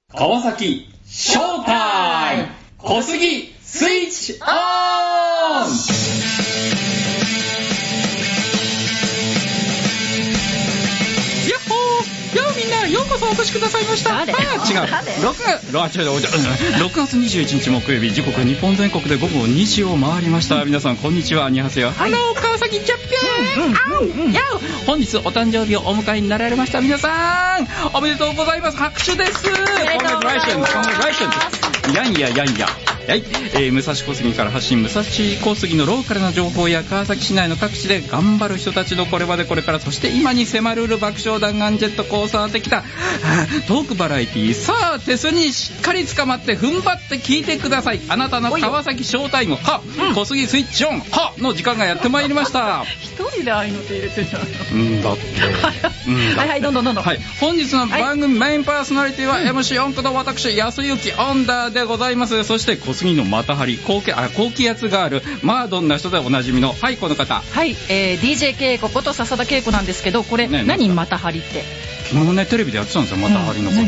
川崎ショータイム小杉スイッチオン。みんなようこそお越しくださいました。違う6月21日木曜日、時刻日本全国で午後2時を回りました。皆さんこんにちは、アニハセヨ、ハロー川崎チャンピオン。本日お誕生日をお迎えになられました皆さん、おめでとうございます。拍手です。コングラチュレーション。はい、武蔵小杉から発信、武蔵小杉のローカルな情報や川崎市内の各地で頑張る人たちのこれまでこれから、そして今に迫る爆笑弾丸ジェットコースター的なトークバラエティー。さあ、テスにしっかり捕まって踏ん張って聞いてください。あなたの川崎ショータイム小杉スイッチオンの時間がやってまいりました。 一人で合いの手入れてるじゃん。だってはい、どんどん、はい、 本日の番組メインパーソナリティは MC 音こと私安幸オンダーでございます。そして小杉のまたはり高気圧があるマードンな人でおなじみの、はい、この方、 はい、DJ 恵子こと笹田恵子なんですけど、これ、何またはりって。 昨日ねテレビでやってたんですよ、またはりのこと。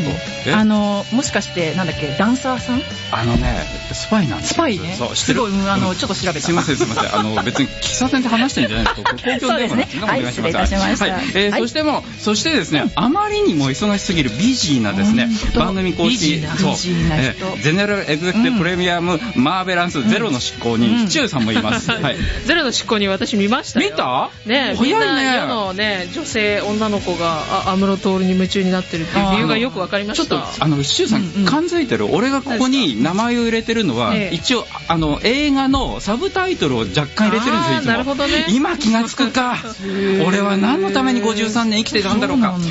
もしかしてなんだっけ、ダンサーさん？ スパイなんです。 スパイね。そうすごい、ちょっと調べた。 すいません別に喫茶店で話してるんじゃないですか。公共電話ですね。はい、失礼いたしました。はい、そしてですね、あまりにも忙しすぎるビジーなですね、番組公式ゼネラルエグゼクティブプレミアムマーベランスゼロの執行人、チューさんもいます。 ゼロの執行人、私見ましたよ。 見た？ ね、みんな世のね女性女の子が安室透に夢中になってるっていう理由がよくわかりました。 ちょっとチューさん感づいてる？俺がここに名前を入れてるのは、一応映画のサブタイトルを若干入れてるんですよ、いつも。 なるほどね。 今気がつくか。俺は何のために53年生きてたんだろうか。はい、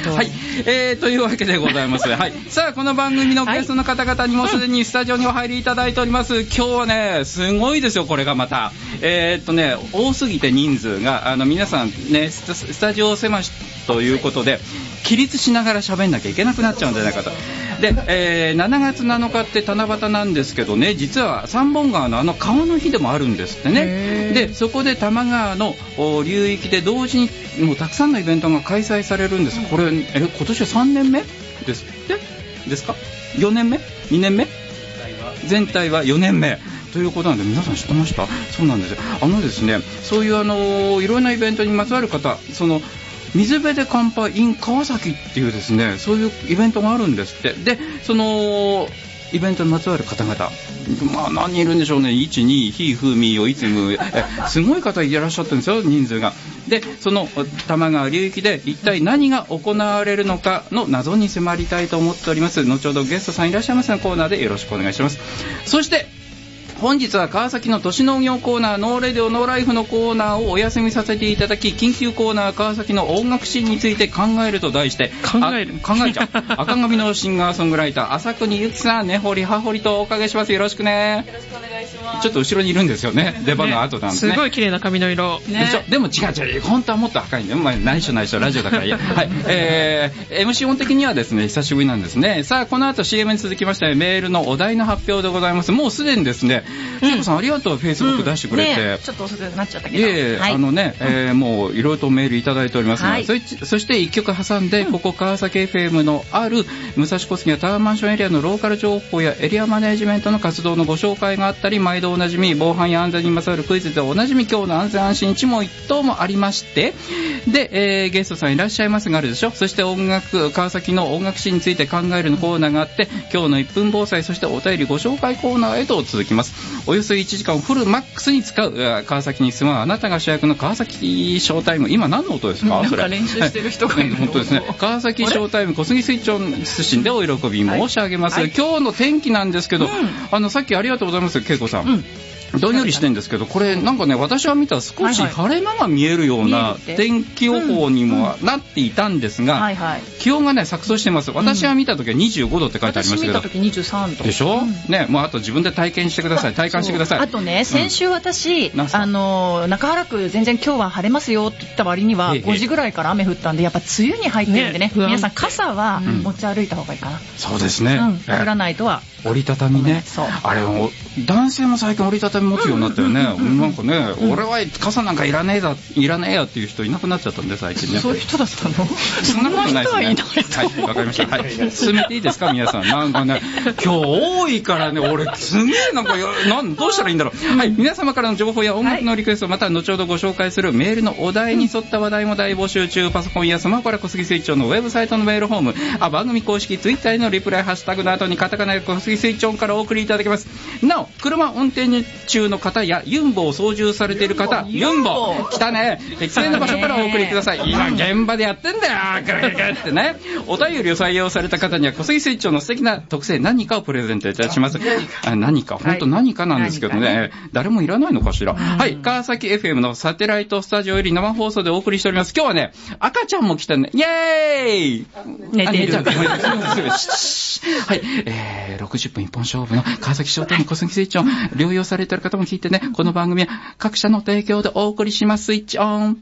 というわけでございます。はい、さあこの番組のゲストの方々にもすでにスタジオにお入りいただいております。今日はねすごいですよ、これがまた多すぎて人数が皆さんねスタジオ狭しということで起立しながら喋んなきゃいけなくなっちゃうんじゃないかと。で、7月7日って七夕なんですけどね、実は三本川の川の日でもあるんですってね。でそこで多摩川の流域で同時にもうたくさんのイベントが開催されるんです。これ今年は3年目ですってですか？4年目2年目全体は4年目ということなんで、皆さん知ってました？そうなんですよ。ですね、そういういろんなイベントにまつわる方、水辺で乾杯 in 川崎っていうですね、そういうイベントがあるんですって。でそのイベントにまつわる方々、何人いるんでしょうね。1、2、ひ、ふ、み、よ、いつむ、すごい方いらっしゃってるんですよ、人数が。でその多摩川流域で一体何が行われるのかの謎に迫りたいと思っております。後ほどゲストさんいらっしゃいますのコーナーでよろしくお願いします。そして本日は川崎の都市農業コーナー、ノーレディオノーライフのコーナーをお休みさせていただき、緊急コーナー川崎の音楽シーンについて考えると題して考えちゃう赤髪のシンガーソングライター朝国ゆきさん、根掘り葉掘りとおかけします。よろしくね。 よろしくお願いします。 ちょっと後ろにいるんですよね、出番の後なんですね。 すごい綺麗な髪の色、 でも違う、本当はもっと赤いんだよ。内緒ラジオだからいいや。はい、MC 音的にはですね久しぶりなんですね。さあこの後 CM に続きましてメールのお題の発表でございます。もうすでにですね、恵子さんありがとう、フェイスブック出してくれて、 ちょっと遅くなっちゃったけど、 もういろいろとメールいただいておりますが、そして1曲挟んで、ここ川崎 FM のある武蔵小杉タワーマンションエリアのローカル情報やエリアマネジメントの活動のご紹介があったり、毎度おなじみ防犯や安全にまつわるクイズでおなじみ今日の安全安心一問一答もありまして、で、ゲストさんいらっしゃいますがあるでしょ。そして川崎の音楽シーンについて考えるのコーナーがあって、今日の1分防災、そしてお便りご紹介コーナーへと続きます。およそ1時間をフルマックスに使う川崎に住むあなたが主役の川崎ショータイム。今何の音ですか？ なんか練習してる人がいる。 本当ですね。川崎ショータイム小杉スイッチオン出身でお喜び申し上げます。今日の天気なんですけど、さっきありがとうございます、恵子さん。どんよりしてるんですけど、これなんかね、私は見たら少し晴れ間が見えるような天気予報にもなっていたんですが、気温がね錯綜してます。私が見た時は25度って書いてありましたけど、 私見た時23度でしょ、ね。もうあと自分で体感してください。あとね、先週私、中原区全然今日は晴れますよって言った割には5時ぐらいから雨降ったんで、やっぱ梅雨に入ってるんでね、皆さん傘は持ち歩いた方がいいかな。 そうですね。 降らないとは折りたたみね。あれ男性も最近折りたたみ持つようになったよね。なんかね、俺は傘なんかいらねえやっていう人いなくなっちゃったんで最近ね。 そういう人だったの？ そんなことないですね。はい、わかりました。はい、進めていいですか皆さん。なんかね、今日多いからね、俺すげえなんかどうしたらいいんだろう。はい、皆様からの情報や音楽のリクエスト、また後ほどご紹介するメールのお題に沿った話題も大募集中。パソコンやスマホから小杉スイッチョンのウェブサイトのメールフォーム、番組公式ツイッターへのリプライハッシュタグの後にカタカナで小杉スイッチョンからお送りいただけます。なお、車運転中の方やユンボを操縦されている方、ユンボ来たね、適正な場所からお送りください。今現場でやってんだよガラガラガラってね。お便りを採用された方には小杉スイッチョンの素敵な特製何かをプレゼントいたします。何か本当何かなんですけどね、誰もいらないのかしら。はい、川崎 FM のサテライトスタジオより生放送でお送りしております。今日はね、赤ちゃんも来たね。イエーイ。 寝てる。 はい、60分一本勝負の川崎商店の小杉スイッチオン、療養されている方も聞いてね、この番組は各社の提供でお送りします。スイッチオン。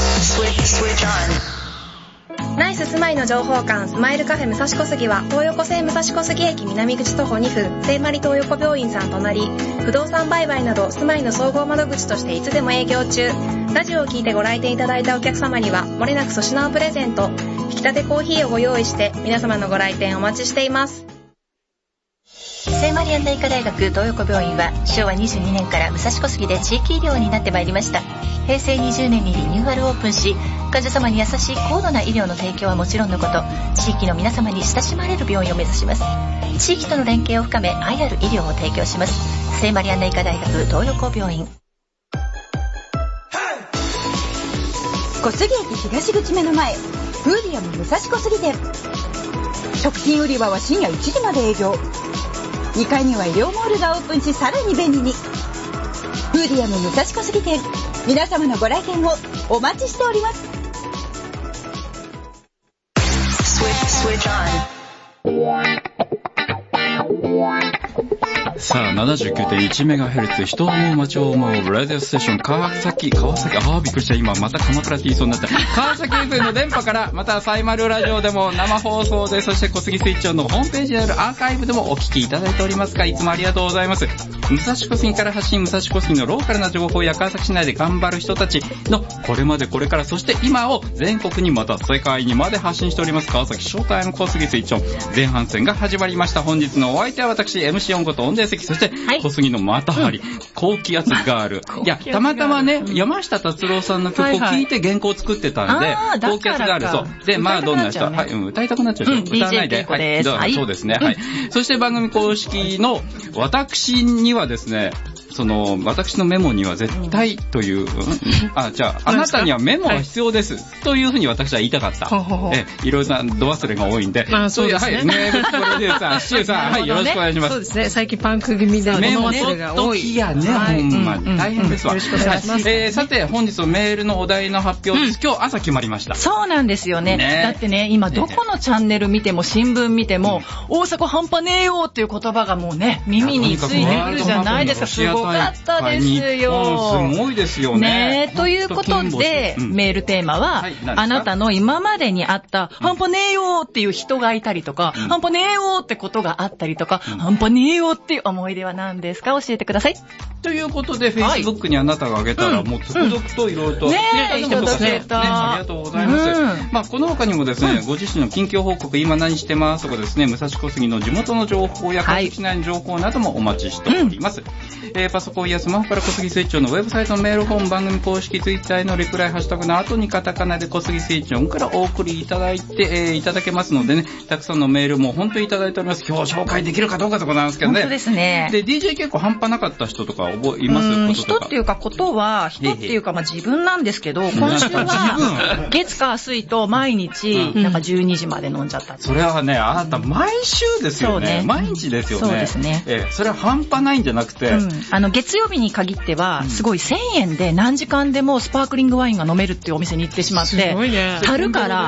ナイス住まいの情報館スマイルカフェ武蔵小杉は東横線武蔵小杉駅南口徒歩2分聖マリ東横病院さん隣、不動産売買など住まいの総合窓口としていつでも営業中。ラジオを聞いてご来店いただいたお客様にはもれなく粗品をプレゼント、引き立てコーヒーをご用意して皆様のご来店お待ちしています。 聖マリアンナ医科大学東横病院は昭和22年から武蔵小杉で地域医療になってまいりました。平成20年にリニューアルオープンし、患者様に優しい高度な医療の提供はもちろんのこと、地域の皆様に親しまれる病院を目指します。地域との連携を深め、愛ある医療を提供します。聖マリアンナ医科大学東横病院。 小杉駅東口目の前、フーディアム武蔵小杉店。食品売り場は深夜1時まで営業。2階には医療モールがオープンし、さらに便利に。フーディアム武蔵小杉店、皆様のご来店をお待ちしております。 さあ 79.1MHz 人を思う街を思うラジオステーション川崎びっくりした。今また鎌倉って言いそうになった。川崎 FM の電波から、またサイマルラジオでも生放送で、そして小杉スイッチョンのホームページにあるアーカイブでもお聞きいただいておりますが、いつもありがとうございます。武蔵小杉から発信、武蔵小杉のローカルな情報や川崎市内で頑張る人たちのこれまでこれからそして今を全国にまた世界にまで発信しております川崎ショータイム小杉スイッチョン前半戦が始まりました。本日のお相手は私 MC 音こと音声関、そして小杉のまたはり、高気圧ガール。いや、たまたまね、山下達郎さんの曲を聴いて原稿を作ってたんで、高気圧ガール、そう。で、まあどんな人、はい、歌いたくなっちゃう。歌わないで。はい、そうですね。はい。そして番組公式の私にはですね、私のメモには絶対という、じゃあ、あなたにはメモが必要です。というふうに私は言いたかった。いろいろな度忘れが多いんで。 そうですね。 はい、名物プロデューサー、シュウさん、はい、よろしくお願いします。 そうですね。最近パンク気味で物忘れが多い。 いやね、ほんまに。大変ですわ。 よろしくお願いします。 さて、本日のメールのお題の発表です。今日朝決まりました。 そうなんですよね。だってね、今どこのチャンネル見ても新聞見ても、大阪半端ねえよっていう言葉がもうね、耳についてくるじゃないですか。すごかったです。 すごいですよね。 ということで、メールテーマは、あなたの今までにあった半端ねえよっていう人がいたりとか、半端ねえよってことがあったりとか、半端ねえよっていう思い出は何ですか、教えてください。 ということで、Facebook にあなたがあげたら、もう続々といろいろと、 いただけた。 ありがとうございます。まあ、この他にもですね、ご自身の近況報告、今何してますとかですね、武蔵小杉の地元の情報や川崎市内の情報などもお待ちしております。パソコンやスマホから小杉スイッチョンのウェブサイトのメールフォーム、番組公式ツイッターへのリプライハッシュタグの後にカタカナで小杉スイッチョンからお送りいただいて、いただけますのでね、たくさんのメールも本当にいただいております。今日紹介できるかどうかとかなんですけどね。 本当ですね。 で、DJ 結構半端なかった人とかいます？ 人っていうかことは、人っていうかまあ自分なんですけど、今週は月火水と毎日なんか12時まで飲んじゃった。 それはね、あなた毎週ですよね。毎日ですよね。 そうですね。 それは半端ないんじゃなくて、 月曜日に限ってはすごい1000円で何時間でもスパークリングワインが飲めるっていうお店に行ってしまって、樽から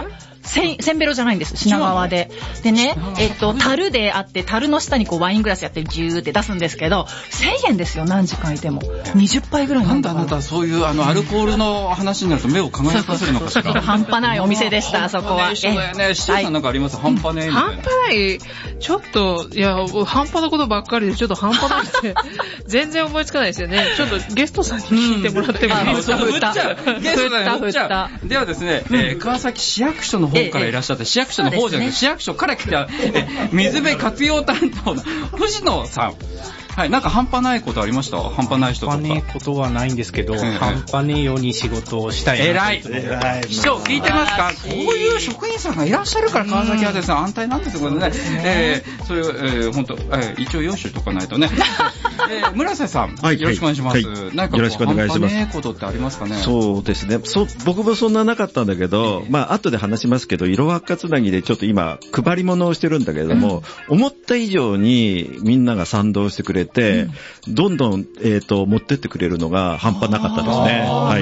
せんべろじゃないんです、品川で。でね、樽であって、樽の下にこうワイングラスやってジューって出すんですけど、1000円ですよ、何時間いても。20杯ぐらいなんだあなた、そういうアルコールの話になると目を輝かせるのかしら。 半端ないお店でした、そこは。 一緒だよね。シチューさんなんかあります？半端ねえみたいな。 半端ない、ちょっと、いや、半端なことばっかりで、ちょっと半端ないって、全然思いつかないですよね。ちょっとゲストさんに聞いてもらってもいいですか？ 振っちゃう。ゲストさんに振っちゃう。ではですね、川崎市役所の方からいらっしゃって、市役所の方じゃなくて、市役所から来た、水辺活用担当の藤野さん。はい、なんか半端ないことありました？半端ない人とか。 半端ねえことはないんですけど、半端ねえように仕事をしたいな。 偉い。市長聞いてますか？こういう職員さんがいらっしゃるから川崎はですね、安泰なんですよね。それ本当一応用意しとかないとね。村瀬さん、よろしくお願いします。なんかよろしくお願いします。半端ねえことってありますかね？ そうですね。僕もそんななかったんだけど、まあ後で話しますけど、いろはかつなぎでちょっと今配り物をしてるんだけれども、思った以上にみんなが賛同してくれて、どんどん持ってってくれるのが半端なかったですね。はい。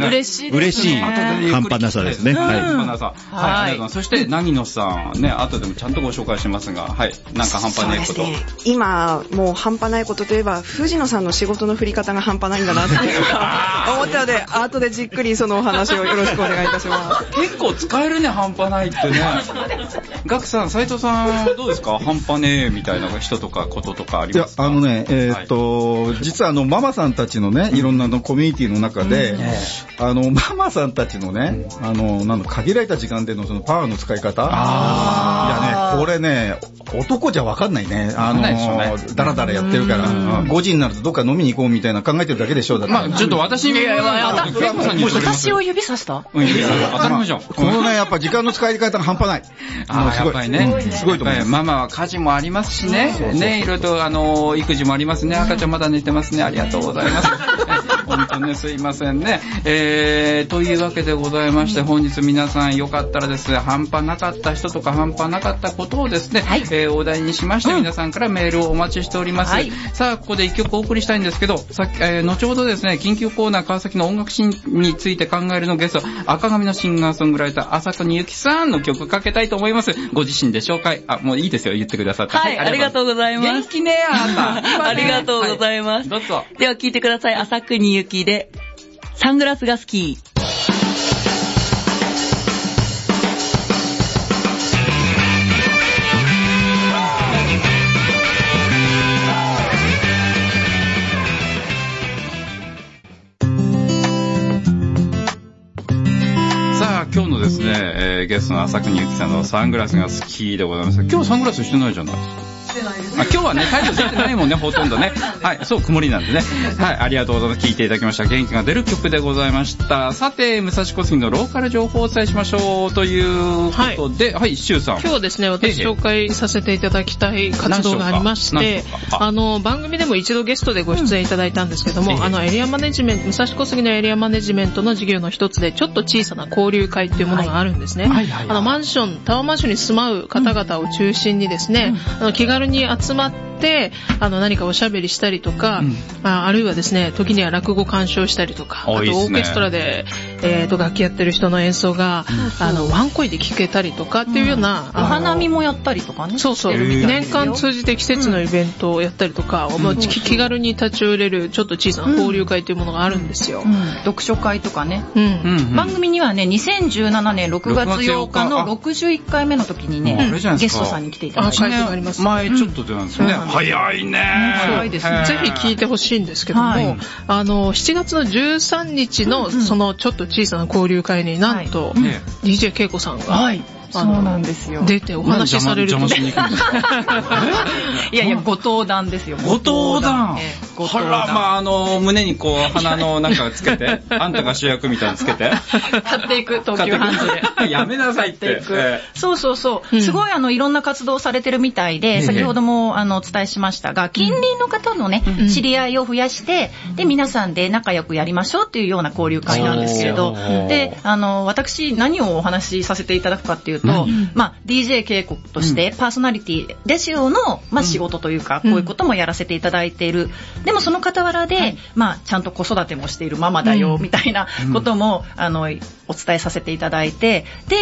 嬉しいですね。 嬉しい半端なさですね。 はい。半端なさ。はい。そして凪野さんね、後でもちゃんとご紹介しますが、はい。なんか半端ないこと。 今もう半端ないことといえば藤野さんの仕事の振り方が半端ないんだなっていうか思ったので、後でじっくりそのお話をよろしくお願いいたします。 結構使えるね、半端ないってね。ガクさん、斉藤さんどうですか？半端ねえみたいな人とかこととかありますか？ 実はママさんたちのね、いろんなコミュニティの中で、ママさんたちのね、限られた時間でのそのパワーの使い方、いやね、これね、男じゃ分かんないね。だらだらやってるから、5時になるとどっか飲みに行こうみたいな考えてるだけでしょ。だって。 まあちょっと私を指さした？ 当たり前じゃん。 このね、やっぱ時間の使い方が半端ない。 やっぱりね、 すごいと思います。 ママは家事もありますしね、ね、いろいろと育児もありますね。赤ちゃんまだ寝てますね。ありがとうございます。本当ね、すいませんね。というわけでございまして、本日皆さんよかったらですね、半端なかった人とか半端なかったことをですね、お題にしまして皆さんからメールをお待ちしております。さあ、ここで一曲お送りしたいんですけど、後ほどですね、緊急コーナー川崎の音楽シーンについて考えるのゲスト、赤髪のシンガーソングライター、浅国ゆきさんの曲かけたいと思います。ご自身で紹介、もういいですよ、言ってくださって。 はい、ありがとうございます。 元気ね、あなた。 ありがとうございます。 どうぞ。 では聴いてください。浅国ゆきで、サングラスが好き。 今日のですね、ゲストの浅国ゆきさんのサングラスが好きでございます。今日サングラスしてないじゃないですか。してないです。今日はね、タイトル出てないもんね、ほとんどね。はい、そう、曇りなんでね。はい、ありがとうございます。聞いていただきました。元気が出る曲でございました。さて、武蔵小杉のローカル情報をお伝えしましょうということで、はい、シュウさん。 今日ですね、私紹介させていただきたい活動がありまして、番組でも一度ゲストでご出演いただいたんですけども、エリアマネジメント、武蔵小杉のエリアマネジメントの事業の一つで、ちょっと小さな交流会っていうものがあるんですね。タワーマンションに住まう方々を中心にですね、気軽に集まって、何かおしゃべりしたりとか、あるいはですね、時には落語鑑賞したりとか、あとオーケストラで、楽器やってる人の演奏が、ワンコイで聴けたりとかっていうような、 お花見もやったりとかね。 そうそう。年間通じて季節のイベントをやったりとか、気軽に立ち寄れるちょっと小さな交流会というものがあるんですよ。 読書会とかね。番組にはね、2017年6月8日の61回目の時にね、ゲストさんに来ていただいて。 前ちょっと出たんですよね。早いね。 早いですね。ぜひ聞いてほしいんですけども、7月の13日のそのちょっと小さな交流会になんと DJ 恵子さんが、 そうなんですよ。 出てお話しされると。 邪魔しに行くんですか？ いやいや、ご登壇ですよ。 ご登壇。ほら、胸にこう、鼻のなんかつけて、あんたが主役みたいにつけて。 買っていく、東急ハンズで。 やめなさいって。 そうそうそう。すごいいろんな活動をされてるみたいで、先ほどもお伝えしましたが、近隣の方のね、知り合いを増やして、で、皆さんで仲良くやりましょうっていうような交流会なんですけれど、で、私、何をお話しさせていただくかっていうと、DJ 稽古としてパーソナリティレシオの仕事というか、こういうこともやらせていただいている。でもその傍らで、ちゃんと子育てもしているママだよみたいなこともお伝えさせていただいて、で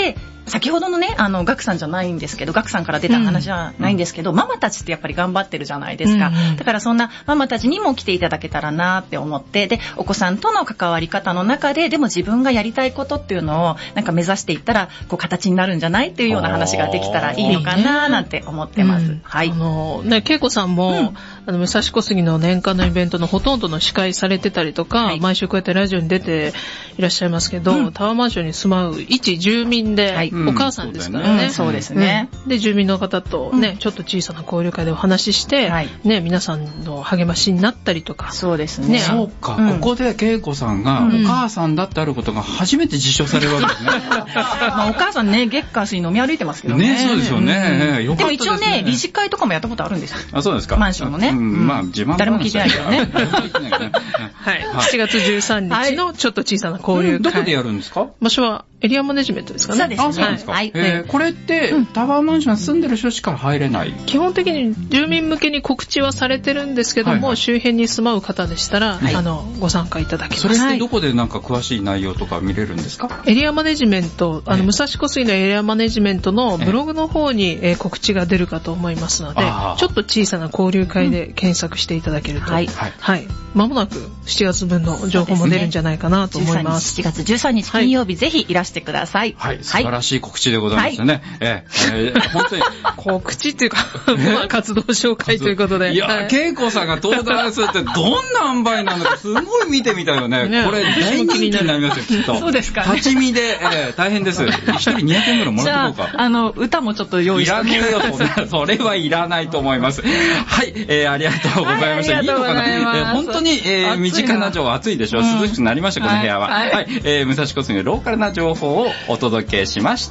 先ほどのね、ガクさんじゃないんですけど、ガクさんから出た話じゃないんですけど、ママたちってやっぱり頑張ってるじゃないですか。だからそんなママたちにも来ていただけたらなって思って、で、お子さんとの関わり方の中で、でも自分がやりたいことっていうのをなんか目指していったら、こう形になるんじゃないっていうような話ができたらいいのかななんて思ってます。はい。 恵子さんも、武蔵小杉の年間のイベントのほとんどの司会されてたりとか、毎週こうやってラジオに出ていらっしゃいますけど、タワーマンションに住まう一住民で、お母さんですからね。 そうですね。 で、住民の方とね、ちょっと小さな交流会でお話しして、ね、皆さんの励ましになったりとか。 そうですね。 そうか、ここで恵子さんがお母さんだってあることが初めて実証されるわけですね。 お母さんね、月火水飲み歩いてますけどね。 ね、そうですよね。 でも一応ね、理事会とかもやったことあるんですよ。 あ、そうですか。 マンションのね。 まあ、自慢誰も聞いてないけどね。 はい。7月13日のちょっと小さな交流会。 どこでやるんですか？ 場所はエリアマネジメントですかね。 そうですね。 そうですか。これってタワーマンションに住んでる人しか入れない？ 基本的に住民向けに告知はされてるんですけども、周辺に住まう方でしたら、ご参加いただけます。 それってどこでなんか詳しい内容とか見れるんですか？ エリアマネジメント、武蔵小杉のエリアマネジメントのブログの方に告知が出るかと思いますので、ちょっと小さな交流会で検索していただけると、はい。まもなく7月分の情報も出るんじゃないかなと思います。 7月13日金曜日、ぜひいらしてください。 はい、素晴らしい告知でございますね。本当に告知っていうか、活動紹介ということで。 いや、恵子さんが登壇するってどんな塩梅なのかすごい見てみたいよね。これ大人気になりますよ、きっと。 そうですかね。 立ち見で大変です。一人200円ぐらいもらってこうか。 じゃあ、歌もちょっと用意しておいてください。 それはいらないと思います。はい、ありがとうございました。いいのかな？本当に身近な情報、暑いでしょ。涼しくなりました、この部屋は。はい、武蔵小杉のローカルな情報をお届けしました。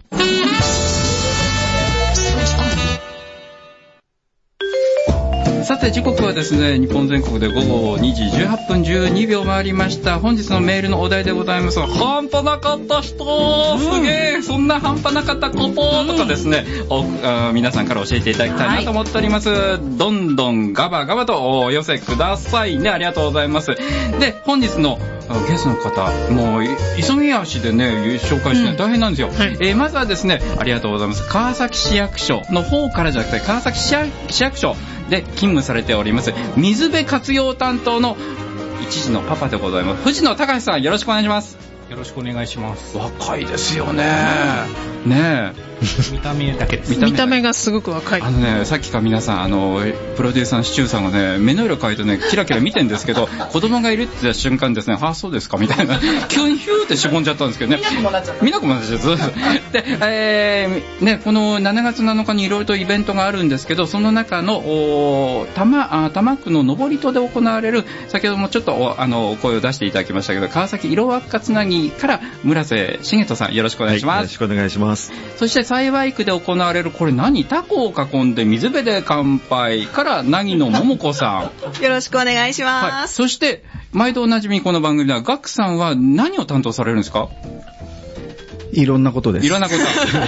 さて時刻はですね、日本全国で午後2時18分12秒回りました。本日のメールのお題でございますが、半端なかった人、すげえ、そんな半端なかったこととかですね、皆さんから教えていただきたいなと思っております。どんどんガバガバとお寄せくださいね。ありがとうございます。で、本日のゲストの方、もう急ぎ足でね紹介して大変なんですよ。まずはですね、ありがとうございます。川崎市役所の方からじゃなくて、川崎市役所で勤務されております水辺活用担当の一児のパパでございます藤野隆さん、よろしくお願いします。 よろしくお願いします。 若いですよね。ねえ。 見た目だけです。 見た目がすごく若い。 さっきから皆さん、プロデューサーのシチューさんがね、目の色変えてね、キラキラ見てんですけど、子供がいるって言った瞬間ですね、あ、そうですかみたいな、急にヒューってしぼんじゃったんですけどね。見なくもなっちゃう。で、ね、この7月7日にいろいろとイベントがあるんですけど、その中の、多摩区の登戸で行われる、先ほどもちょっとお声を出していただきましたけど、川崎色輪っかつなぎから村瀬茂人さん、よろしくお願いします。 よろしくお願いします。 そして幸区で行われる、これ何、タコを囲んで水辺で乾杯から凪野桃子さんよろしくお願いします、 はい、そして毎度おなじみこの番組ではガクさんは何を担当されるんですか？ いろんなことです。 いろんなこと。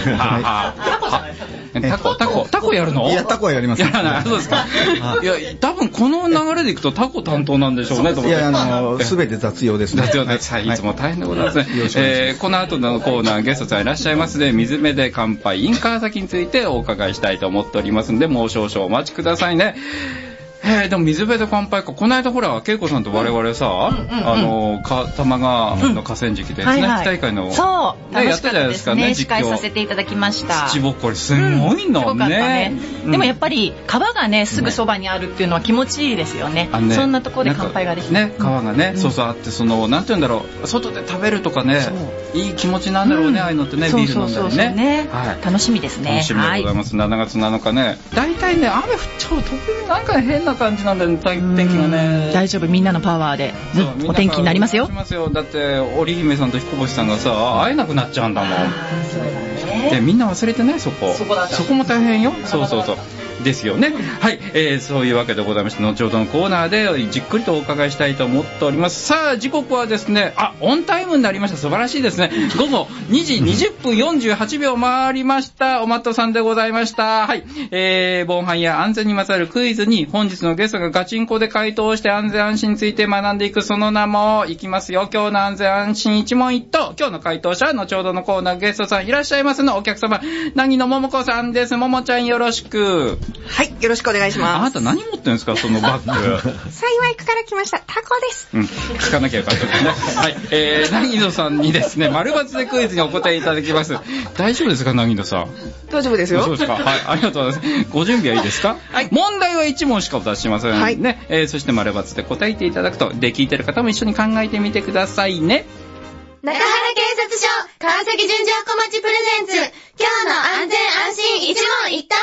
タコやるの？ いや、タコはやります。 やらない。そうですか。いや、多分この流れでいくとタコ担当なんでしょうね。 いや、すべて雑用ですね。 雑用です。はい、いつも大変でございますね。この後のコーナーゲストさんいらっしゃいますので、水辺で乾杯 in 川崎についてお伺いしたいと思っておりますので、もう少々お待ちくださいね。でも水辺で乾杯か。この間ほら、恵子さんと我々さ、玉川の河川敷でね、大会の、 そう、楽しかったですね。 司会させていただきました。 土ぼっこりすごいのね。 でもやっぱり川がね、すぐそばにあるっていうのは気持ちいいですよね。そんなところで乾杯ができる。 ね、川がね、そうあって、なんて言うんだろう、外で食べるとかね、いい気持ちなんだろうね、ああいうのってね、ビール飲んだりね。 楽しみですね。 楽しみでございます。7月7日ね。大体ね、雨降っちゃうとなんか変な感じなんだよね、天気がね。 大丈夫、みんなのパワーでお天気になりますよ。 だって織姫さんと彦星さんがさ、会えなくなっちゃうんだもん。でみんな忘れてない、そこも大変よ。そうですよね。はい、そういうわけでございまして、後ほどのコーナーでじっくりとお伺いしたいと思っております。さあ時刻はですね、オンタイムになりました。素晴らしいですね。午後2時20分48秒回りました。おまっとさんでございました。はい、防犯や安全にまつわるクイズに本日のゲストがガチンコで回答して安全安心について学んでいく、その名もいきますよ、今日の安全安心一問一答。今日の回答者は後ほどのコーナーゲストさんいらっしゃいますのお客様、凪野桃子さんです。桃ちゃんよろしく。 はい、よろしくお願いします。 あなた何持ってるんですか、そのバッグ。 幸い区から来ましたタコです。 聞かなきゃよかったですね。はい、凪野さんにですね、丸×でクイズにお答えいただきます。大丈夫ですか、凪野さん。 大丈夫ですよ。 そうですか。はい、ありがとうございます。ご準備はいいですか。はい。問題は1問しかお出ししませんのでね。はい、そして丸×で答えていただくと、で聞いてる方も一緒に考えてみてくださいね。 中原警察署川崎純情小町プレゼンツ、今日の安全安心一問一答。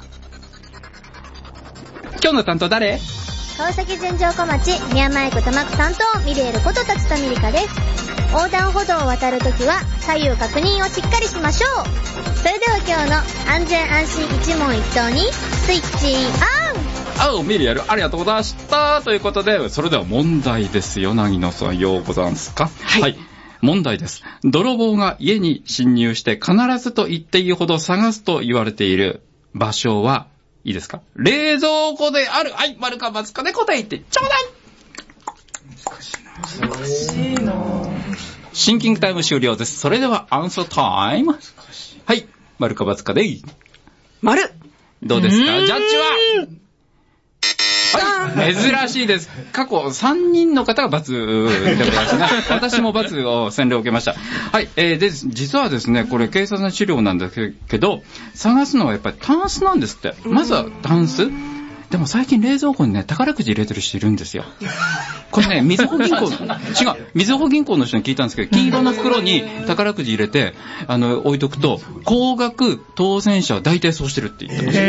今日の担当誰？ 川崎純情小町宮前区玉区担当ミレールこと辰田ミリカです。横断歩道を渡るときは左右確認をしっかりしましょう。それでは今日の安全安心一問一答にスイッチオン。 ミリアルありがとうございました。ということで、それでは問題ですよ。凪野さんようござんすか。はい、問題です。泥棒が家に侵入して必ずと言っていいほど探すと言われている場所はいいですか？冷蔵庫である。はい、丸か×かで答えてちょうだい。難しいな。シンキングタイム終了です。それではアンサータイム。はい、丸か×かでいい。 丸。 どうですか、ジャッジは。はい、珍しいです。過去3人の方が×でございますね。私も×を洗礼を受けました。はい、で、実はですね、これ警察の資料なんですけど、探すのはやっぱりタンスなんですって。まずはタンス。でも最近冷蔵庫にね、宝くじ入れてる人いるんですよ。これね、みずほ銀行の人に聞いたんですけど、黄色の袋に宝くじ入れて、置いとくと、高額当選者は大体そうしてるって言ってました。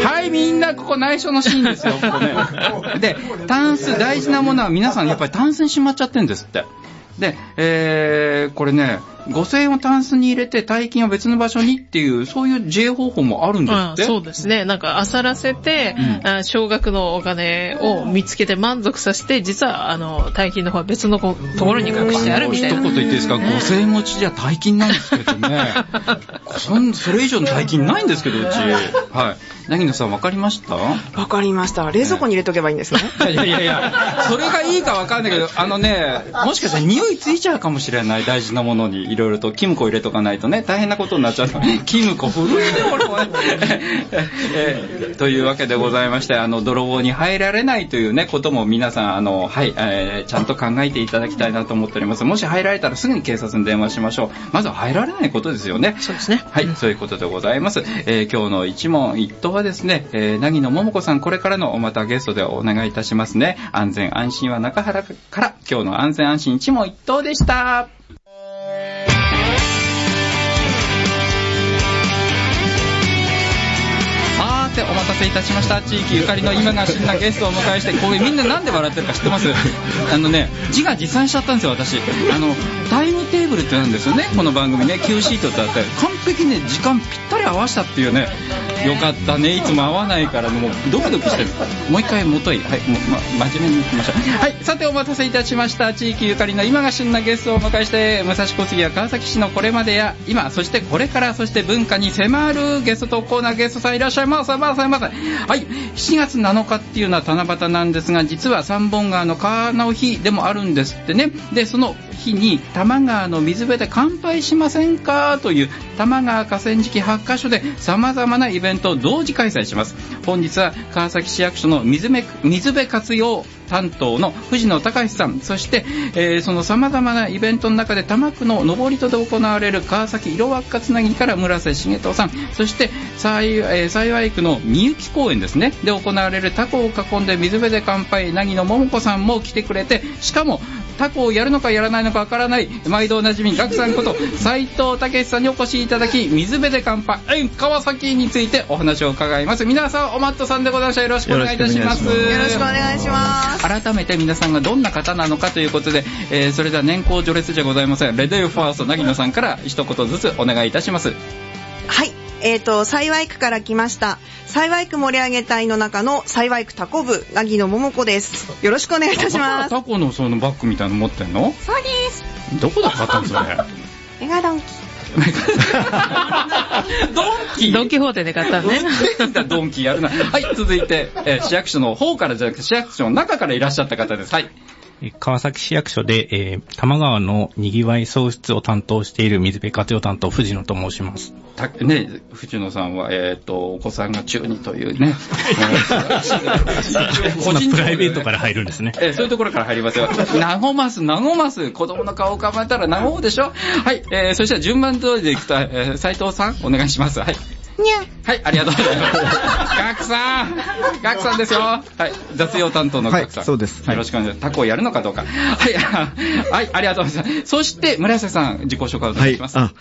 はい、みんなここ内緒のシーンですよ、ここね。で、タンス、大事なものは皆さんやっぱりタンスにしまっちゃってるんですって。で、これね、5000円をタンスに入れて大金を別の場所にっていう、そういう自衛方法もあるんですって。 そうですね。なんか、漁らせて、少額のお金を見つけて満足させて、実は、大金の方は別のところに隠してあるみたいな。 一言言っていいですか、5000円持ちじゃ大金なんですけどね。それ以上の大金ないんですけど、うち。はい。凪野さん分かりました？ 分かりました。冷蔵庫に入れとけばいいんですね。 いや、それがいいか分かんないけど、もしかしたら匂いついちゃうかもしれない、大事なものにいろいろとキムコ入れとかないとね、大変なことになっちゃうの。キムコ古いね、これもね。というわけでございまして、泥棒に入られないというね、ことも皆さん、はい、ちゃんと考えていただきたいなと思っております。もし入られたらすぐに警察に電話しましょう。まずは入られないことですよね。 そうですね。 はい、そういうことでございます。今日の一問一答はですね、凪野桃子さん、これからのまたゲストでお願いいたしますね。安全安心は中原から今日の安全安心一問一答でした。お待たせいたしました。地域ゆかりの今が旬なゲストをお迎えして、これみんななんで笑ってるか知ってます？字が持参しちゃったんですよ、私。タイムテーブルってなんですよね、この番組ね。Q シートってあって、完璧に時間ぴったり合わせたっていうね。よかったね、いつも合わないからもうドキドキしてる。もう一回元い。はい、真面目に行きましょう。はい、さてお待たせいたしました。地域ゆかりの今が旬なゲストをお迎えして、武蔵小杉や川崎市のこれまでや今、そしてこれから、そして文化に迫るゲストとコーナーゲストさんいらっしゃいます。はい、7月7日っていうのは七夕なんですが、実は三本川の川の日でもあるんですってね。で、その日に多摩川の水辺で乾杯しませんかという多摩川河川敷8カ所で様々なイベントを同時開催します。本日は川崎市役所の水辺活用担当の藤野隆さん、そして、その様々なイベントの中で多摩区の登り戸で行われる川崎色輪っかつなぎから村瀬重人さん、そして幸区のみゆき公園ですねで行われるタコを囲んで水辺で乾杯、凪野桃子さんも来てくれて、しかもタコをやるのかやらないのかわからない毎度おなじみガクさんこと斉藤武さんにお越しいただき、水辺で乾杯川崎についてお話を伺います。皆さんおマットさんでございました。よろしくお願いいたします。 よろしくお願いします。 改めて皆さんがどんな方なのかということで、それでは年功序列じゃございません。レディーファースト凪野さんから一言ずつお願いいたします。 はい、 幸区から来ました。幸区盛り上げ隊の中の幸区タコ部、凪野桃子です。よろしくお願いいたします。 タコのそのバッグみたいなの持ってんの？ そうです。 どこで買ったんですかね？ メガドンキ。 ドンキホーテで買ったのね。 ドンキやるな。はい、続いて、市役所の方からじゃなくて市役所の中からいらっしゃった方です。はい。 川崎市役所で、多摩川のにぎわい創出を担当している水辺活用担当藤野と申します。 ね、藤野さんは、お子さんが中2というね。 個人プライベートから入るんですね。 そういうところから入りますよ。和ます、子供の顔を構えたら和むでしょ。はい、そしたら順番通りでいくと、斉藤さん、お願いします。はい。はい、ありがとうございます。ガクさんですよ。はい、雑用担当のガクさん。 はい、そうです。 よろしくお願いします。タコをやるのかどうか。はい、はい、ありがとうございます。そして、村瀬さん、自己紹介をお願いします。 はい、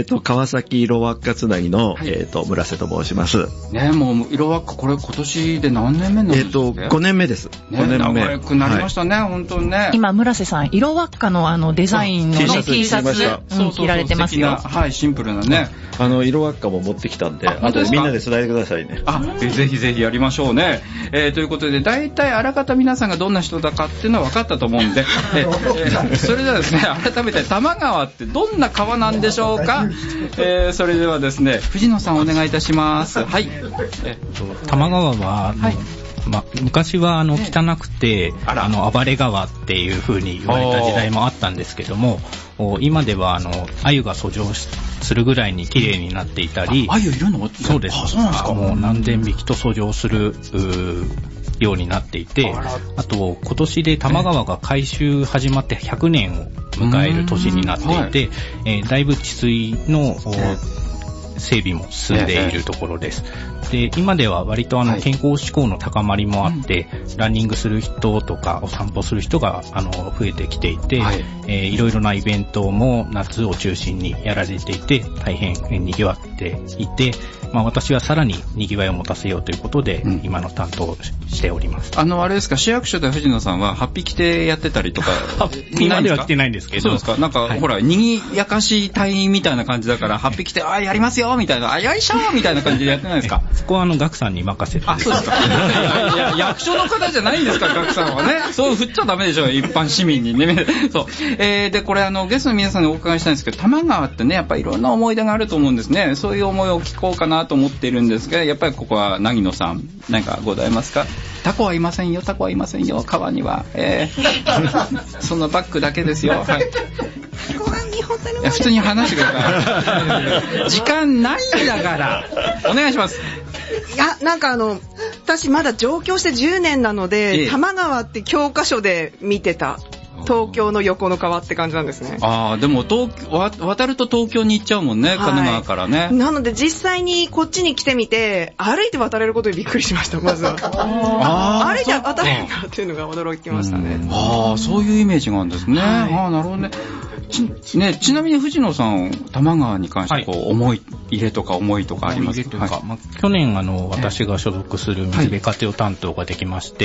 川崎色輪っかつなぎの、村瀬と申します。 ね、もう、色輪っか、これ今年で何年目なんですか ？5年目です。5年目。 長くなりましたね、本当にね。 今、村瀬さん、色輪っかのデザインの T シャツ着られてますよ。 はい、シンプルなね。 色輪っかも持ってきたんで、あとでみんなで伝えてくださいね。 ぜひぜひやりましょうね。ということで、大体あらかた皆さんがどんな人だかっていうのは分かったと思うんで、それではですね、改めて多摩川ってどんな川なんでしょうか。それではですね、藤野さんお願いいたします。はい。 多摩川は、昔は汚くて暴れ川っていう風に言われた時代もあったんですけども、今では鮎が遡上するぐらいに綺麗になっていたり。 鮎いるの？ そうです。 そうなんですか。 もう何千匹と遡上するようになっていて、あと今年で多摩川が改修始まって100年を迎える年になっていて、だいぶ治水の整備も進んでいるところです。で、今では割と健康志向の高まりもあって、ランニングする人とかお散歩する人が増えてきていて、いろいろなイベントも夏を中心にやられていて、大変賑わっていて、私はさらに賑わいを持たせようということで、今の担当をしております。 あれですか、市役所で藤野さんはハッピー着てやってたりとか。 ハッピーまでは着てないんですけど。 そうですか。なんか、ほら、賑やかしい隊員みたいな感じだから、ハッピー着て、やりますよみたいな、よいしょみたいな感じでやってないですか？ そこはガクさんに任せて。 そうですか。いや、役所の方じゃないんですか、ガクさんはね。そう振っちゃダメでしょ、一般市民にね。そう。で、これゲストの皆さんにお伺いしたいんですけど、多摩川ってね、やっぱりいろんな思い出があると思うんですね。そういう思いを聞こうかなと思っているんですが、やっぱりここは凪野さん、何かございますか？タコはいませんよ、川には。そのバッグだけですよ。はい。普通に話してください。時間ないんだから。お願いします。 いや、なんか私まだ上京して10年なので、多摩川って教科書で見てた。東京の横の川って感じなんですね。 でも渡ると東京に行っちゃうもんね、神奈川からね。 なので実際にこっちに来てみて、歩いて渡れることにびっくりしました、まずは。歩いて渡れるんだっていうのが驚きましたね。 そういうイメージがあるんですね。なるほどね。ちなみに藤野さん、多摩川に関して思い入れとか思いとかありますか？ 去年私が所属する水辺活用担当ができまして、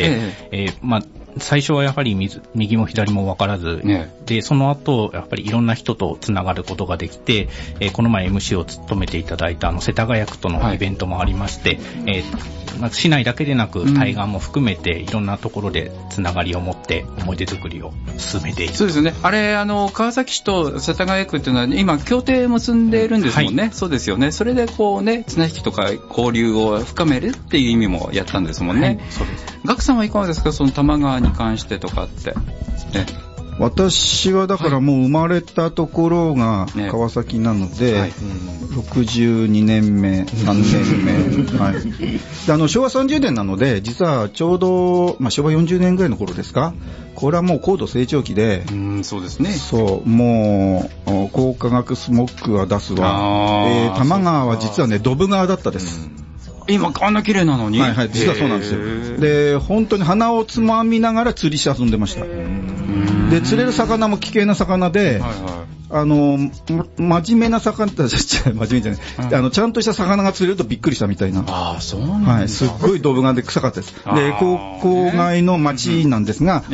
最初はやはり右も左も分からず、で、その後、やっぱりいろんな人とつながることができて、この前 MC を務めていただいた世田谷区とのイベントもありまして、市内だけでなく対岸も含めていろんなところでつながりを持って思い出作りを進めている。 そうですね。川崎市と世田谷区っていうのは今協定結んでいるんですもんね。そうですよね。それで綱引きとか交流を深めるっていう意味もやったんですもんね。 そうです。 ガクさんはいかがですか、その多摩川に関してとかって。 私はだからもう生まれたところが川崎なので、62年目、3年目。はい。で、昭和30年なので、実はちょうど、昭和40年ぐらいの頃ですか。これはもう高度成長期で、 そうですね。 そう、もう、高化学スモッグは出すわ。多摩川は実はね、ドブ川だったです。 今あんな綺麗なのに。 はいはい、実はそうなんですよ。で、本当に鼻をつまみながら釣りして遊んでました。で、釣れる魚も危険な魚で、真面目な魚って真面目じゃない、ちゃんとした魚が釣れるとびっくりしたみたいな。 そうなんですか。 すっごいドブ川で臭かったです。で、郊外の町なんですが、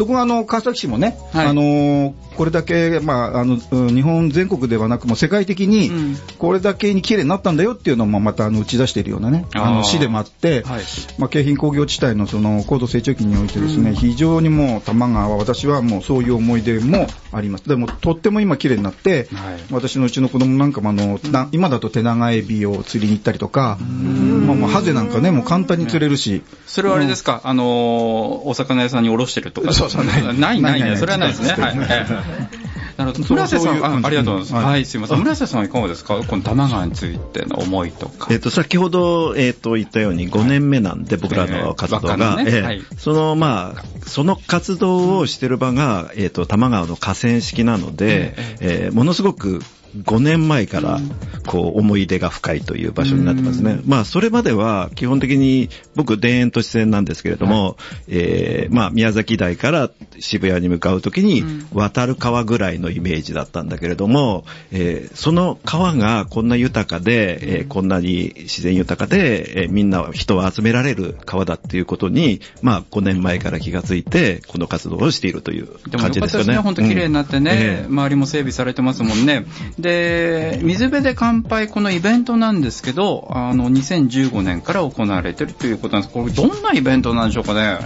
そこが川崎市もね、これだけ、日本全国ではなくもう世界的にこれだけに綺麗になったんだよっていうのもまた打ち出しているようなね、市でもあって、京浜工業地帯のその高度成長期においてですね、非常にもう多摩川は私はもうそういう思い出もあります。でもとっても今綺麗になって、私のうちの子供なんかも今だと手長エビを釣りに行ったりとか、ハゼなんかねもう簡単に釣れるし、 それはあれですか、お魚屋さんにおろしてるとか。そうないそれはないですね。なるほど。村瀬さん、ありがとうございます。はい、すいません。村瀬さんはいかがですか、この多摩川についての思いとか。 先ほど言ったように5年目なんで、僕らの活動が、その活動をしてる場が多摩川の河川敷なので、ものすごく5年前からこう思い出が深いという場所になってますね。それまでは基本的に僕田園都市線なんですけれども、宮崎台から渋谷に向かうときに渡る川ぐらいのイメージだったんだけれども、その川がこんな豊かで、こんなに自然豊かで、みんな人を集められる川だっていうことに、5年前から気がついてこの活動をしているという感じですよね。 でもよかったですね。本当綺麗になってね、周りも整備されてますもんね。で、水辺で乾杯、このイベントなんですけど、2015年から行われているということなんです。これどんなイベントなんでしょうかね。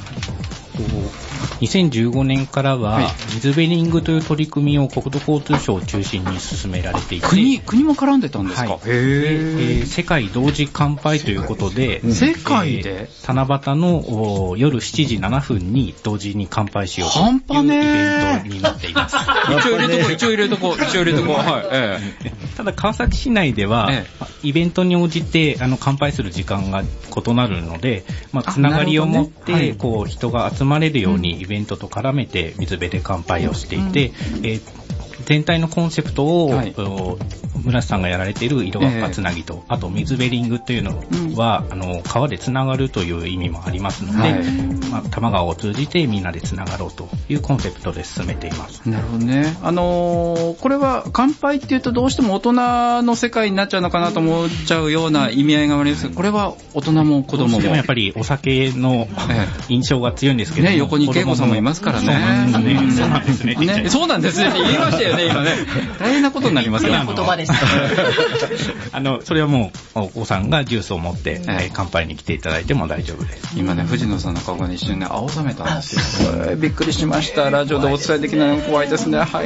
2015年からは、水ベリングという取り組みを国土交通省を中心に進められていて、 国も絡んでたんですか。 世界同時乾杯ということで、 世界で七夕の夜7時7分に同時に乾杯しようというイベントになっています。 一応入れとこう。 ただ川崎市内では、イベントに応じて乾杯する時間が異なるので、つながりを持って、こう人が集まれるようにイベントと絡めて水辺で乾杯をしていて、全体のコンセプトを、村瀬さんがやられている色輪っかつなぎと、あと水ベリングというのは、川でつながるという意味もありますので、多摩川を通じてみんなでつながろうというコンセプトで進めています。 なるほどね。これは乾杯っていうとどうしても大人の世界になっちゃうのかなと思っちゃうような意味合いがありますけど、これは大人も子供も。 でもやっぱりお酒の印象が強いんですけど、 横に恵子さんもいますからね。 そうなんですね。 そうなんですね。言いましたよね、今ね。大変なことになりますから。 言葉です。 それはもうお子さんがジュースを持って、乾杯に来ていただいても大丈夫です。 今ね、藤野さんの顔が一瞬ね、青ざめたんですよ。びっくりしました。ラジオでお伝えできないの怖いですね。はい。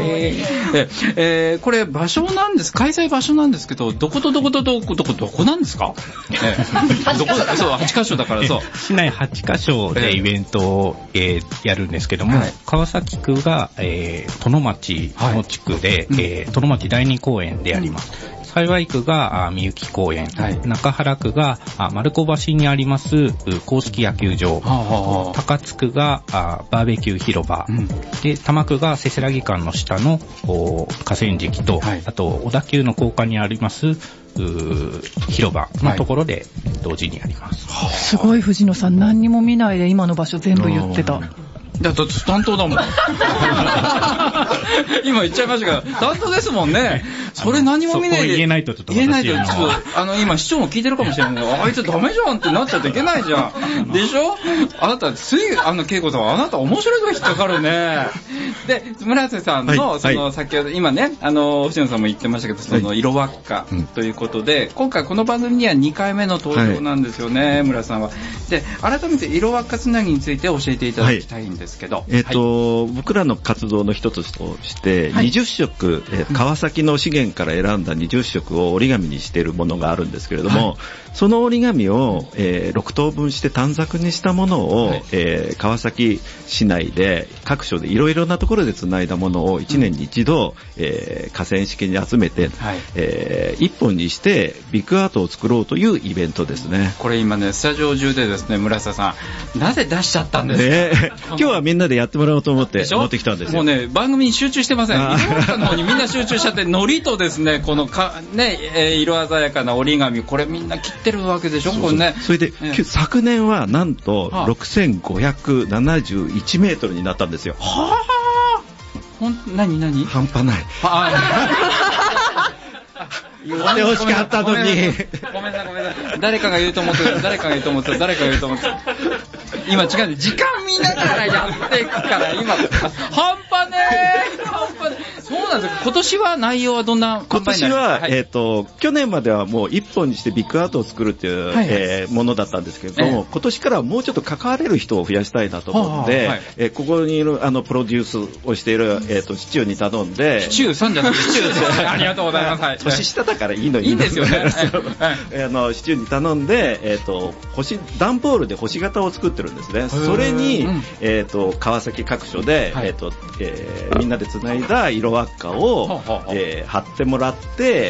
これ場所なんです。開催場所なんですけど、どことどことどこなんですか？8カ所だからそう。 市内8カ所でイベントをやるんですけども、川崎区が殿町の地区で、殿町第二公園でやります。幸区がみゆき公園、中原区が丸子橋にあります公式野球場、高津区がバーベキュー広場、で多摩区がせせらぎ館の下の河川敷と、あと小田急の高架にあります広場のところで同時にやります。 すごい藤野さん、何にも見ないで今の場所全部言ってた。 だって担当だもん。今言っちゃいましたけど、担当ですもんね。それ何も見ないで。 言えないとちょっと今市長も聞いてるかもしれないけど、あいつダメじゃんってなっちゃっていけないじゃん。でしょ？あなた、恵子さんはあなた面白いとこ引っかかるね。で、村瀬さんの、先ほど、今ね、星野さんも言ってましたけど、その色輪っかということで、今回この番組には2回目の登場なんですよね、村さんは。で、改めて色輪っかつなぎについて教えていただきたいんですけど。 僕らの活動の一つとして、20色、川崎の資源から選んだ20色を折り紙にしているものがあるんですけれども、その折り紙を、6等分して短冊にしたものを、川崎市内で各所でいろいろなところでつないだものを1年に一度、河川敷に集めて、1本にしてビッグアートを作ろうというイベントですね。 これ今ね、スタジオ中でですね、村瀬さん、なぜ出しちゃったんですか？ 今日はみんなでやってもらおうと思って持ってきたんですよ。 もうね、番組に集中してません。色々の方にみんな集中しちゃって、ノリとですね、この色鮮やかな折り紙、これみんな切ってるわけでしょ、これね。 それで、昨年はなんと6571メートルになったんですよ。 はぁ、何半端ない。言ってほしかったのに。 ごめんなさい。誰かが言うと思ってた。今違う。時間みみながらやっていくから今半端ねー。そうなんですよ。今年は内容はどんな今年は、去年まではもう一本にしてビッグアートを作るっていう、ものだったんですけれども、今年からはもうちょっと関われる人を増やしたいなと思うので、ここにいるプロデュースをしている、シチューに頼んで、 シチューさんじゃなくてシチューです。ありがとうございます。はい、 年下だからいいのに。 いいんですよね。 シチューに頼んで、段ボールで星型を作ってるんですね。それに、川崎各所で、みんなで繋いだ色輪っかを、貼ってもらって、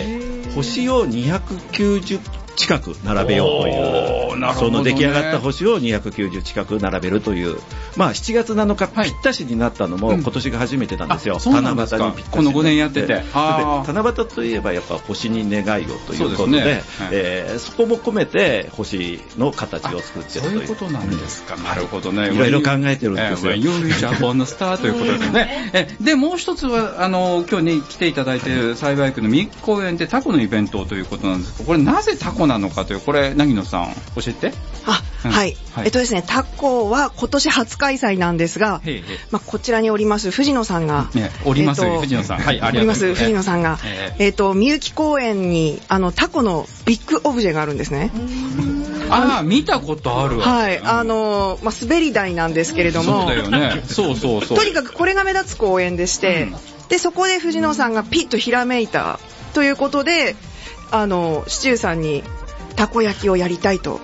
星を290近く並べようという、その出来上がった星を290近く並べるという、まあ7月7日ぴったしになったのも今年が初めてなんですよ。七夕にぴったし。 この5年やってて。 七夕といえばやっぱ星に願いをということで、そこも込めて星の形を作っているという。 そういうことなんですか。なるほどね。 いろいろ考えてるんですよ。 ユーリジャポンのスターということですね。で、もう一つは、今日ね、来ていただいている幸い区の三木公園でタコのイベントということなんですけど、これなぜタコなのかという、これ、凪野さん、教えて。 はい。ですね、タコは今年初開催なんですが、こちらにおります藤野さんが、 おります藤野さん。はい、ありがとうございます。 おります藤野さんが、みゆき公園に、タコのビッグオブジェがあるんですね。 見たことあるわ。 はい。滑り台なんですけれども。 そうだよね。そう。 とにかくこれが目立つ公園でして、で、そこで藤野さんがピッとひらめいたということで、シチューさんにたこ焼きをやりたいと。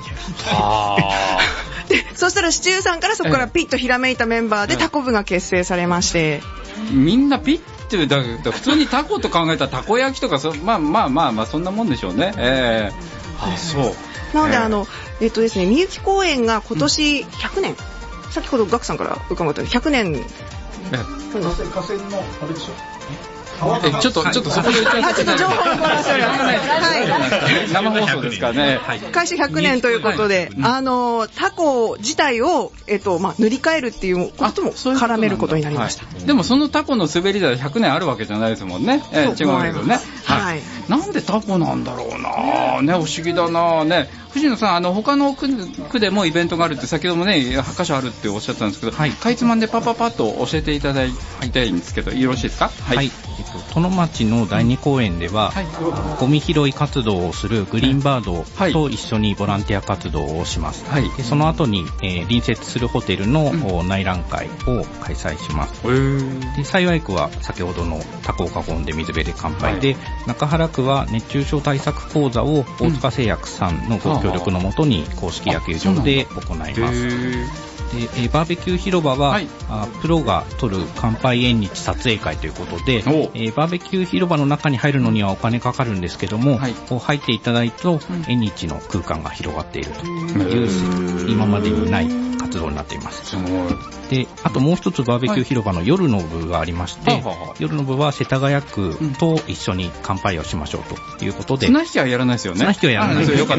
で、そしたらシチューさんからそこからピッとひらめいたメンバーでタコ部が結成されまして。 みんなピッと、普通にタコと考えたらたこ焼きとか、まあ、そんなもんでしょうね。そう。 なので、ですね、みゆき公園が今年100年、先ほどガクさんから伺った100年。 河川のあれでしょ。 ちょっとそこでちょっと情報のバランスが生放送ですからね。 開始100年ということで、タコ自体を、塗り替えるっていうことも絡めることになりました。 でもそのタコの滑り台100年あるわけじゃないですもんね。違うんですよね。はい。なんでタコなんだろうなね、不思議だなね。藤野さん、他の区でもイベントがあるって先ほどもね、8カ所あるっておっしゃったんですけど、かいつまんでパッと教えていただきたいんですけど、よろしいですか？ はい。殿町の第2公園では、ゴミ拾い活動をするグリーンバードと一緒にボランティア活動をします。でその後に、隣接するホテルの内覧会を開催します。で幸区は先ほどのタコを囲んで水辺で乾杯で、中原区は熱中症対策講座を大塚製薬さんのご協力のもとに公式野球場で行います。でバーベキュー広場は、プロが撮る乾杯縁日撮影会ということで、バーベキュー広場の中に入るのにはお金かかるんですけども、入っていただいて縁日の空間が広がっているという今までにない活動になっています。であともう一つバーベキュー広場の夜の部がありまして、夜の部は世田谷区と一緒に乾杯をしましょうということで、 綱引きはやらないですよね。 綱引きはやらないです。 よかった。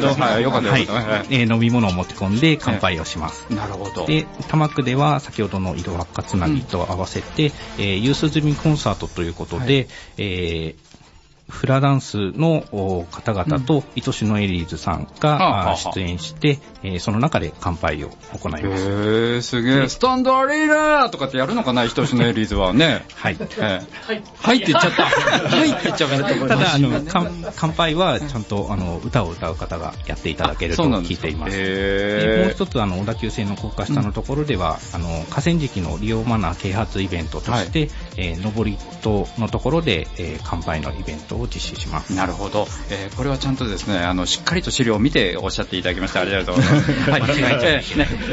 飲み物を持って込んで乾杯をします。 なるほど。 で多摩区では先ほどの色輪っかつなぎと合わせて、ユース済みコンサートということで、フラダンスの方々と愛しのエリーズさんが出演して、その中で乾杯を行います。 すげえ。スタンドアリーナーとかってやるのかな、愛しのエリーズはね。はい。はいって言っちゃった。はいって言っちゃった。 ただ、乾杯はちゃんと歌を歌う方がやっていただけると聞いています。もう一つ、小田急線の高架下のところでは、河川敷の利用マナー啓発イベントとして、上り戸のところで、乾杯のイベントを実施します。 なるほど。これはちゃんとですね、しっかりと資料を見ておっしゃっていただきましてありがとうございます。はい。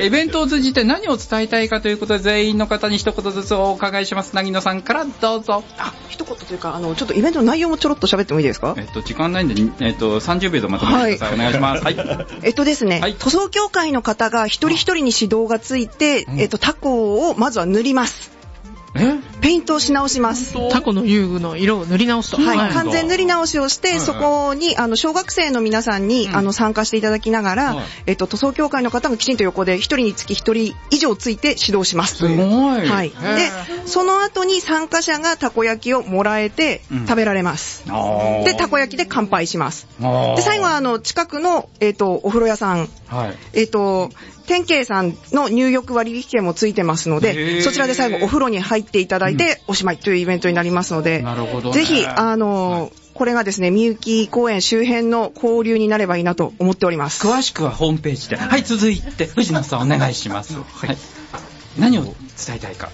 イベントを通じて何を伝えたいかということで、全員の方に一言ずつお伺いします。凪野さんからどうぞ。 一言というか、ちょっとイベントの内容もちょろっと喋ってもいいですか？ 時間ないんで、30秒でまとめてください。お願いします。はい。 ですね、塗装協会の方が一人一人に指導がついて、タコをまずは塗ります。 ペイントをし直します。 タコの遊具の色を塗り直すと。 はい。完全塗り直しをして、そこに、小学生の皆さんに、参加していただきながら、塗装協会の方がきちんと横で一人につき一人以上ついて指導します。 すごい。 はい。で、その後に参加者がたこ焼きをもらえて食べられます。で、たこ焼きで乾杯します。で、最後は近くの、お風呂屋さん、天慶さんの入浴割引券もついてますので、そちらで最後お風呂に入っていただいておしまいというイベントになりますので、ぜひ、これがですね、みゆき公園周辺の交流になればいいなと思っております。 詳しくはホームページで。はい、続いて、藤野さんお願いします。はい。何を伝えたいか。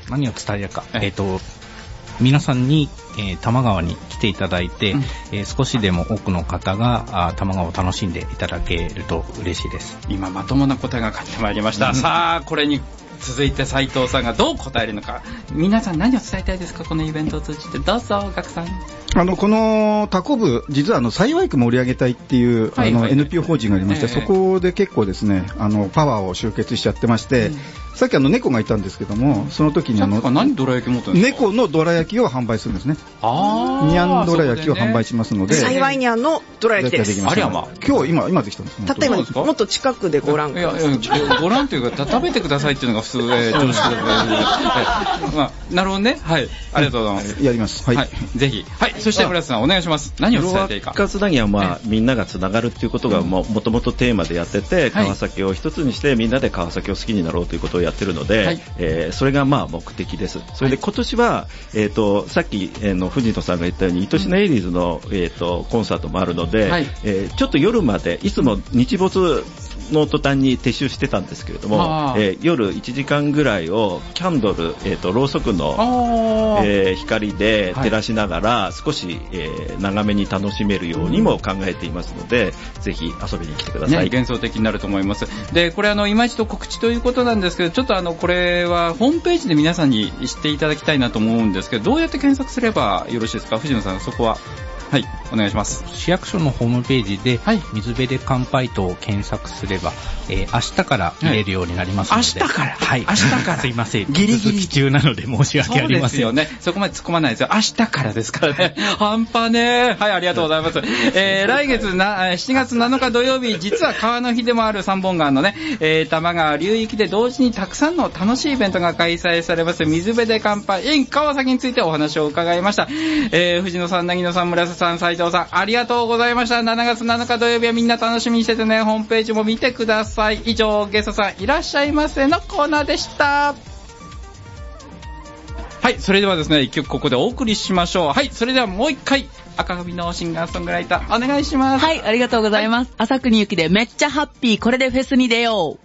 皆さんに、多摩川に来ていただいて、少しでも多くの方が多摩川を楽しんでいただけると嬉しいです。 今まともな答えが返ってまいりました。さあ、これに続いて斉藤さんがどう答えるのか。皆さん何を伝えたいですか、このイベントを通じて。どうぞ、ガクさん。 このタコ部、実は幸い区盛り上げ隊っていう、NPO 法人がありまして、そこで結構ですね、パワーを集結しちゃってまして、さっき猫がいたんですけども、その時に何どら焼き持ってるんですか？ 猫のどら焼きを販売するんですね。ニャンどら焼きを販売しますので。 幸いニャンのどら焼きです。 ありゃま。 今できたんです。 たった今、もっと近くでご覧ください。 ご覧というか、食べてくださいっていうのが普通、常識だから。なるほどね。はい。ありがとうございます。 やります。はい。 ぜひ。はい。そして村瀬さんお願いします。何を伝えていいか。 色つなぎはみんながつながるっていうことがもともとテーマでやってて、川崎を一つにしてみんなで川崎を好きになろうということをやってるので、それが目的です。それで今年は、さっき藤野さんが言ったように愛しのエイリーズの、コンサートもあるので、ちょっと夜までいつも日没の途端に撤収してたんですけれども、夜1時間ぐらいをキャンドル、ろうそくの、光で照らしながら少し、長めに楽しめるようにも考えていますので、ぜひ遊びに来てください。 幻想的になると思います。で、これ今一度告知ということなんですけど、ちょっとこれはホームページで皆さんに知っていただきたいなと思うんですけど、どうやって検索すればよろしいですか？藤野さん、そこは。はい、お願いします。 市役所のホームページで、水辺で乾杯と検索すれば、明日から見れるようになりますので。 明日から？ はい。 明日から。 すいません。 ギリギリ中なので申し訳ありません。 そうですよね。そこまで突っ込まないですよ。明日からですからね。半端ね。はい、ありがとうございます。来月7月7日土曜日、実は川の日でもある三本川のね、多摩川流域で同時にたくさんの楽しいイベントが開催されます。水辺で乾杯 in 川崎についてお話を伺いました。藤野さん、凪野さん、村瀬さん、斉藤さん、ありがとうございました。7月7日土曜日はみんな楽しみにしててね。ホームページも見てください。以上、ゲストさんいらっしゃいませのコーナーでした。はい、それではですね、一曲ここでお送りしましょう。はい、それではもう一回、赤組のシンガーソングライター、お願いします。 はい、ありがとうございます。朝国ゆきでめっちゃハッピー、これでフェスに出よう。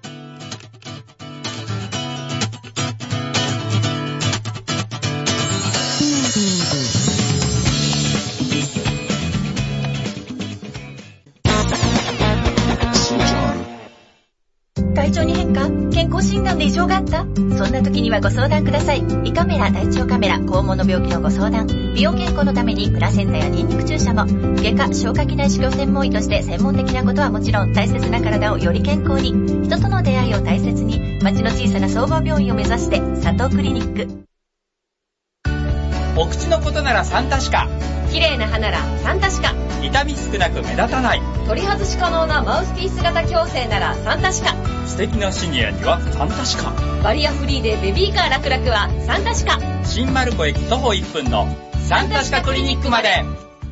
体調に変化？健康診断で異常があった？そんな時にはご相談ください。胃カメラ、大腸カメラ、肛門の病気のご相談、美容健康のためにプラセンタやニンニク注射も、外科、消化器内視鏡専門医として専門的なことはもちろん、大切な体をより健康に、人との出会いを大切に、町の小さな総合病院を目指して、佐藤クリニック。 お口のことならサンタシカ、 綺麗な歯ならサンタシカ、 痛み少なく目立たない、 取り外し可能なマウスピース型矯正ならサンタシカ、 素敵なシニアにはサンタシカ、 バリアフリーでベビーカー楽々はサンタシカ、 新丸子駅徒歩1分のサンタシカクリニックまで。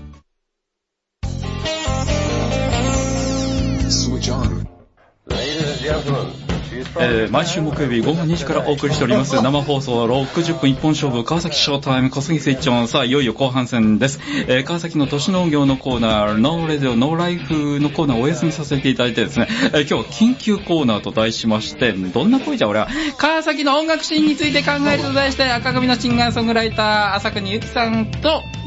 毎週木曜日午後2時からお送りしております生放送60分一本勝負川崎ショータイム小杉スイッチオン。さあいよいよ後半戦です。川崎の都市農業のコーナー、ノーレディオノーライフのコーナーをお休みさせていただいてですね、今日は緊急コーナーと題しまして、どんな声じゃ俺は川崎の音楽シーンについて考えると題して、赤組のシンガーソングライター朝国ゆきさんと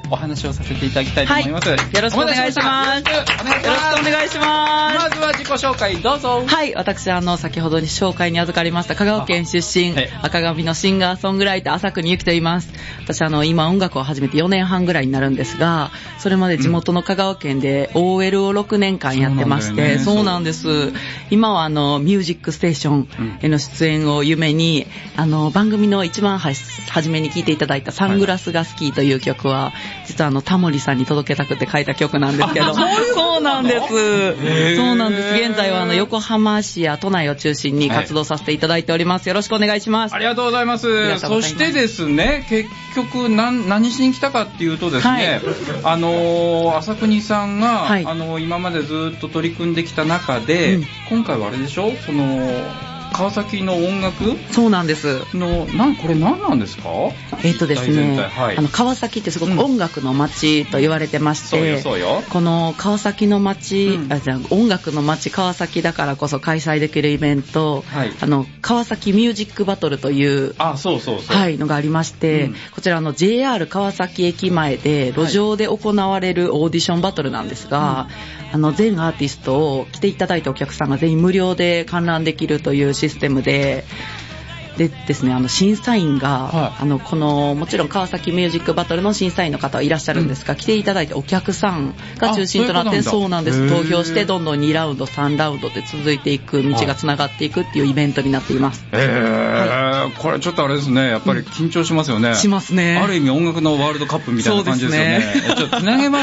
お話をさせていただきたいと思います。 よろしくお願いします。よろしくお願いします。 まずは自己紹介どうぞ。 はい、私先ほどに紹介に預かりました香川県出身、赤髪のシンガーソングライター浅国ゆきと言います。私今音楽を始めて4年半ぐらいになるんですが、それまで地元の香川県で OL を6年間やってまして、そうなんです。今はミュージックステーションへの出演を夢に、番組の一番初めに聴いていただいたサングラスが好きという曲は、実はタモリさんに届けたくて書いた曲なんですけど、そうなんです。そうなんです。現在は横浜市や都内を中心に活動させていただいております。よろしくお願いします。 ありがとうございます。そしてですね、結局何しに来たかっていうとですね、浅国さんが、今までずっと取り組んできた中で、今回はあれでしょ、川崎の音楽、 そうなんですこれ何なんですか？ ですね、川崎ってすごく音楽の街と言われてまして、この川崎の街、音楽の街川崎だからこそ開催できるイベント、川崎ミュージックバトルというのがありまして、こちらJR 川崎駅前で路上で行われるオーディションバトルなんですが、全アーティストを来ていただいたお客さんが全員無料で観覧できるというシステムでですね、審査員が、もちろん川崎ミュージックバトルの審査員の方はいらっしゃるんですが、来ていただいたお客さんが中心となって、そうなんです。投票してどんどん2ラウンド、3ラウンドで続いていく、道がつながっていくっていうイベントになっています。 これちょっとあれですね、やっぱり緊張しますよね。 しますね。 ある意味音楽のワールドカップみたいな感じですよね。ちょっとつなげます。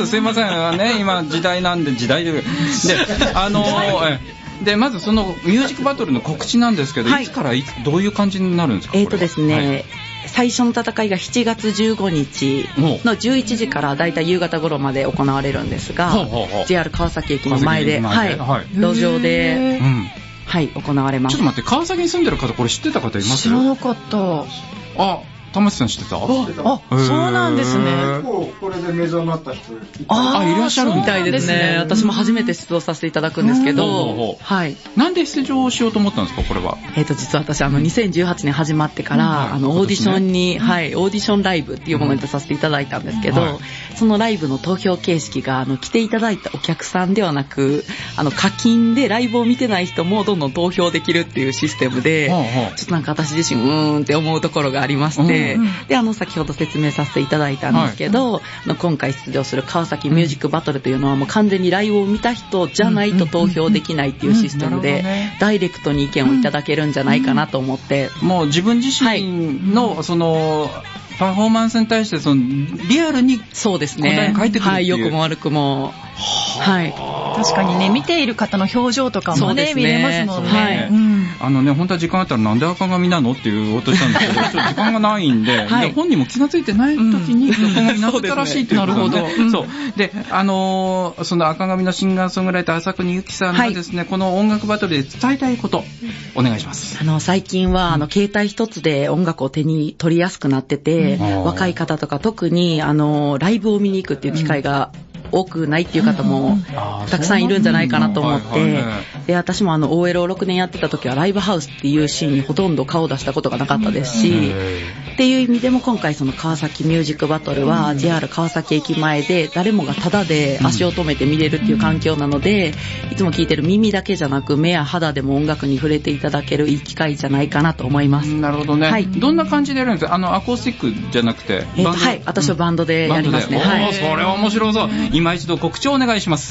すいませんね、今時代なんで、でまずそのミュージックバトルの告知なんですけど、いつからどういう感じになるんですか？ ですね、最初の戦いが7月15日の11時からだいたい夕方頃まで行われるんですが、JR 川崎駅の前で、路上で、行われます。 ちょっと待って、川崎に住んでる方これ知ってた方います？ 知らなかった。 玉木さん知ってた？ そうなんですね。 これで目覚まった人いらっしゃるみたいですね。私も初めて出場させていただくんですけど、 なんで出場しようと思ったんですか、これは？ 実は私2018年始まってから、オーディションに、オーディションライブっていうものに出させていただいたんですけど、そのライブの投票形式が来ていただいたお客さんではなく、課金でライブを見てない人もどんどん投票できるっていうシステムで、ちょっとなんか私自身って思うところがありまして、で先ほど説明させていただいたんですけど、今回出場する川崎ミュージックバトルというのはもう完全にライブを見た人じゃないと投票できないっていうシステムで、ダイレクトに意見をいただけるんじゃないかなと思って、 もう自分自身のパフォーマンスに対してリアルにそうですね、 答えを書いてくるっていう、 良くも悪くも、 確かにね、見ている方の表情とかもね、見れますもんね。 本当は時間あったらなんで赤髪なのって言おうとしたんですけど、ちょっと時間がないんで、本人も気がついてない時に赤髪になったらしいということで、で、その赤髪のシンガーソングライター浅国ゆきさんがですね、この音楽バトルで伝えたいこと、お願いします。 最近は携帯一つで音楽を手に取りやすくなってて、若い方とか特にライブを見に行くっていう機会が多くないっていう方もたくさんいるんじゃないかなと思って、で私もOL を6年やってた時はライブハウスっていうシーンにほとんど顔を出したことがなかったですし、っていう意味でも今回その川崎ミュージックバトルは JR 川崎駅前で誰もがタダで足を止めて見れるっていう環境なので、いつも聞いてる耳だけじゃなく目や肌でも音楽に触れていただけるいい機会じゃないかなと思います。 なるほどね。どんな感じでやるんですか？アコースティックじゃなくて私はバンドでやりますね。 それは面白そう。今一度告知をお願いします。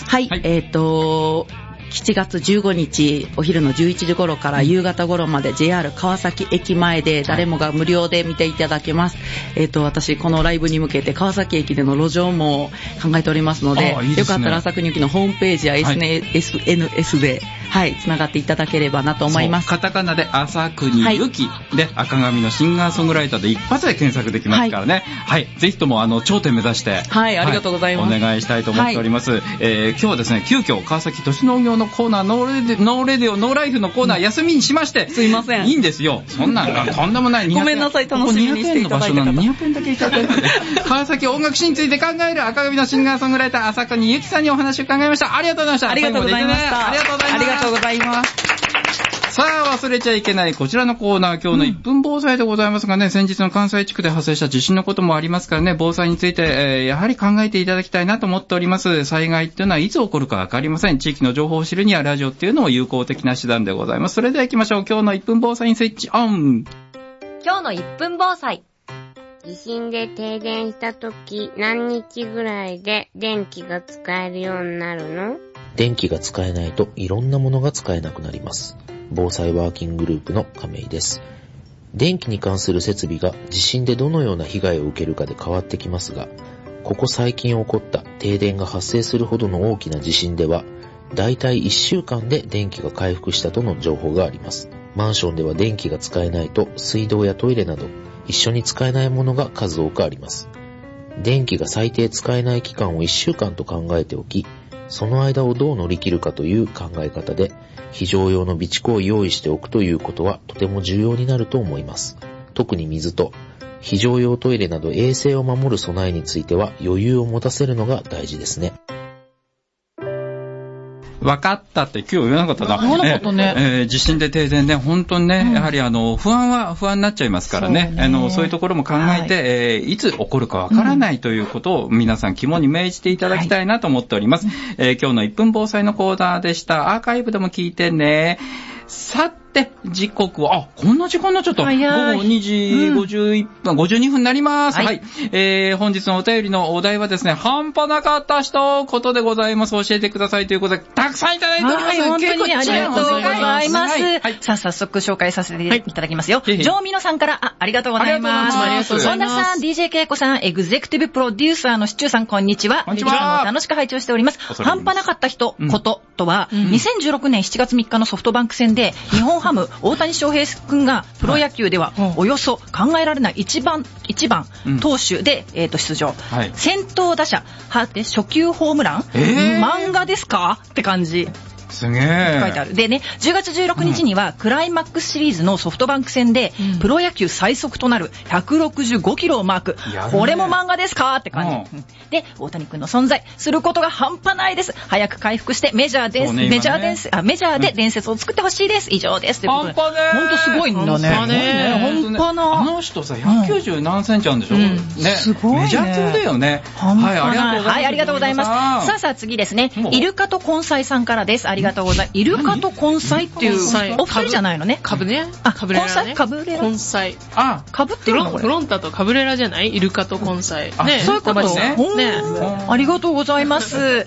7月15日お昼の11時頃から夕方頃まで JR 川崎駅前で誰もが無料で見ていただけます。私このライブに向けて川崎駅での路上も考えておりますので、よかったら浅国ゆきのホームページや SNS でつながっていただければなと思います。 カタカナで浅国ゆきで赤髪のシンガーソングライターで一発で検索できますからね。ぜひとも頂点目指してありがとうございます。 お願いしたいと思っております。今日はですね、急遽川崎都市農業のコーナー、ノーレディオノーライフのコーナー休みにしまして、 すいません。 いいんですよ。そんなんとんでもない。 ごめんなさい、楽しみにしていただいた方。 200円だけいただいて川崎音楽史について考える赤髪のシンガーソングライター浅国ゆきさんにお話を伺いました。ありがとうございました。 ありがとうございました。 ありがとうございます。 さあ、忘れちゃいけないこちらのコーナー、今日の1分防災でございますがね、先日の関西地区で発生した地震のこともありますからね、防災について、やはり考えていただきたいなと思っております。災害っていうのはいつ起こるかわかりません。地域の情報を知るにはラジオっていうのも有効的な手段でございます。それでは行きましょう。今日の1分防災にスイッチオン。 今日の1分防災。地震で停電したとき、何日ぐらいで電気が使えるようになるの？ 電気が使えないといろんなものが使えなくなります。防災ワーキンググループの亀井です。電気に関する設備が地震でどのような被害を受けるかで変わってきますが、ここ最近起こった停電が発生するほどの大きな地震では、だいたい1週間で電気が回復したとの情報があります。マンションでは電気が使えないと水道やトイレなど一緒に使えないものが数多くあります。電気が最低使えない期間を1週間と考えておき、その間をどう乗り切るかという考え方で、非常用の備蓄を用意しておくということはとても重要になると思います。特に水と非常用トイレなど衛生を守る備えについては余裕を持たせるのが大事ですね。 分かったって今日言わなかったな。 言わなかったね。 地震で停電ね、本当にね、やはり不安になっちゃいますからね。そういうところも考えて、いつ起こるかわからないということを皆さん肝に銘じていただきたいなと思っております。今日の1分防災のコーナーでした。アーカイブでも聞いてね。さて、時刻は、こんな時間になっちゃった。午後2時51分、52分になります。はい。本日のお便りのお題はですね、半端なかった人ことでございます。教えてくださいということで、たくさんいただいております。 本当にありがとうございます。さあ、早速紹介させていただきますよ。ジョーミノさんから、ありがとうございます。 ありがとうございます。 本田さん、DJ ケイコさん、エグゼクティブプロデューサーのシチューさん、こんにちは。 こんにちは。 楽しく拝聴しております。半端なかった人こととは、2016年7月3日のソフトバンク戦で、日本ハム、大谷翔平君がプロ野球ではおよそ考えられない1番投手で、出場。先頭打者、初球ホームラン、漫画ですかって感じ。 すげえ。 書いてある。でね、10月16日にはクライマックスシリーズのソフトバンク戦で、プロ野球最速となる165キロをマーク。これも漫画ですかって感じ。で、大谷君の存在することが半端ないです。早く回復してメジャーで伝説を作ってほしいです。以上です。 半端ね。 ほんとすごいんだね。半端な。 あの人さ、190何センチあるんでしょ？ね。 すごいね。 メジャー級だよね。 はい、ありがとうございます。さあ次ですね。イルカと根菜さんからです。ありがとうございます。イルカと根菜っていうお二人じゃないのね。 カブね。 カブレラね。カブレラ。 根菜。 カブっていうのフロンタとカブレラじゃない？イルカと根菜。 ね。そういうことね。ありがとうございます。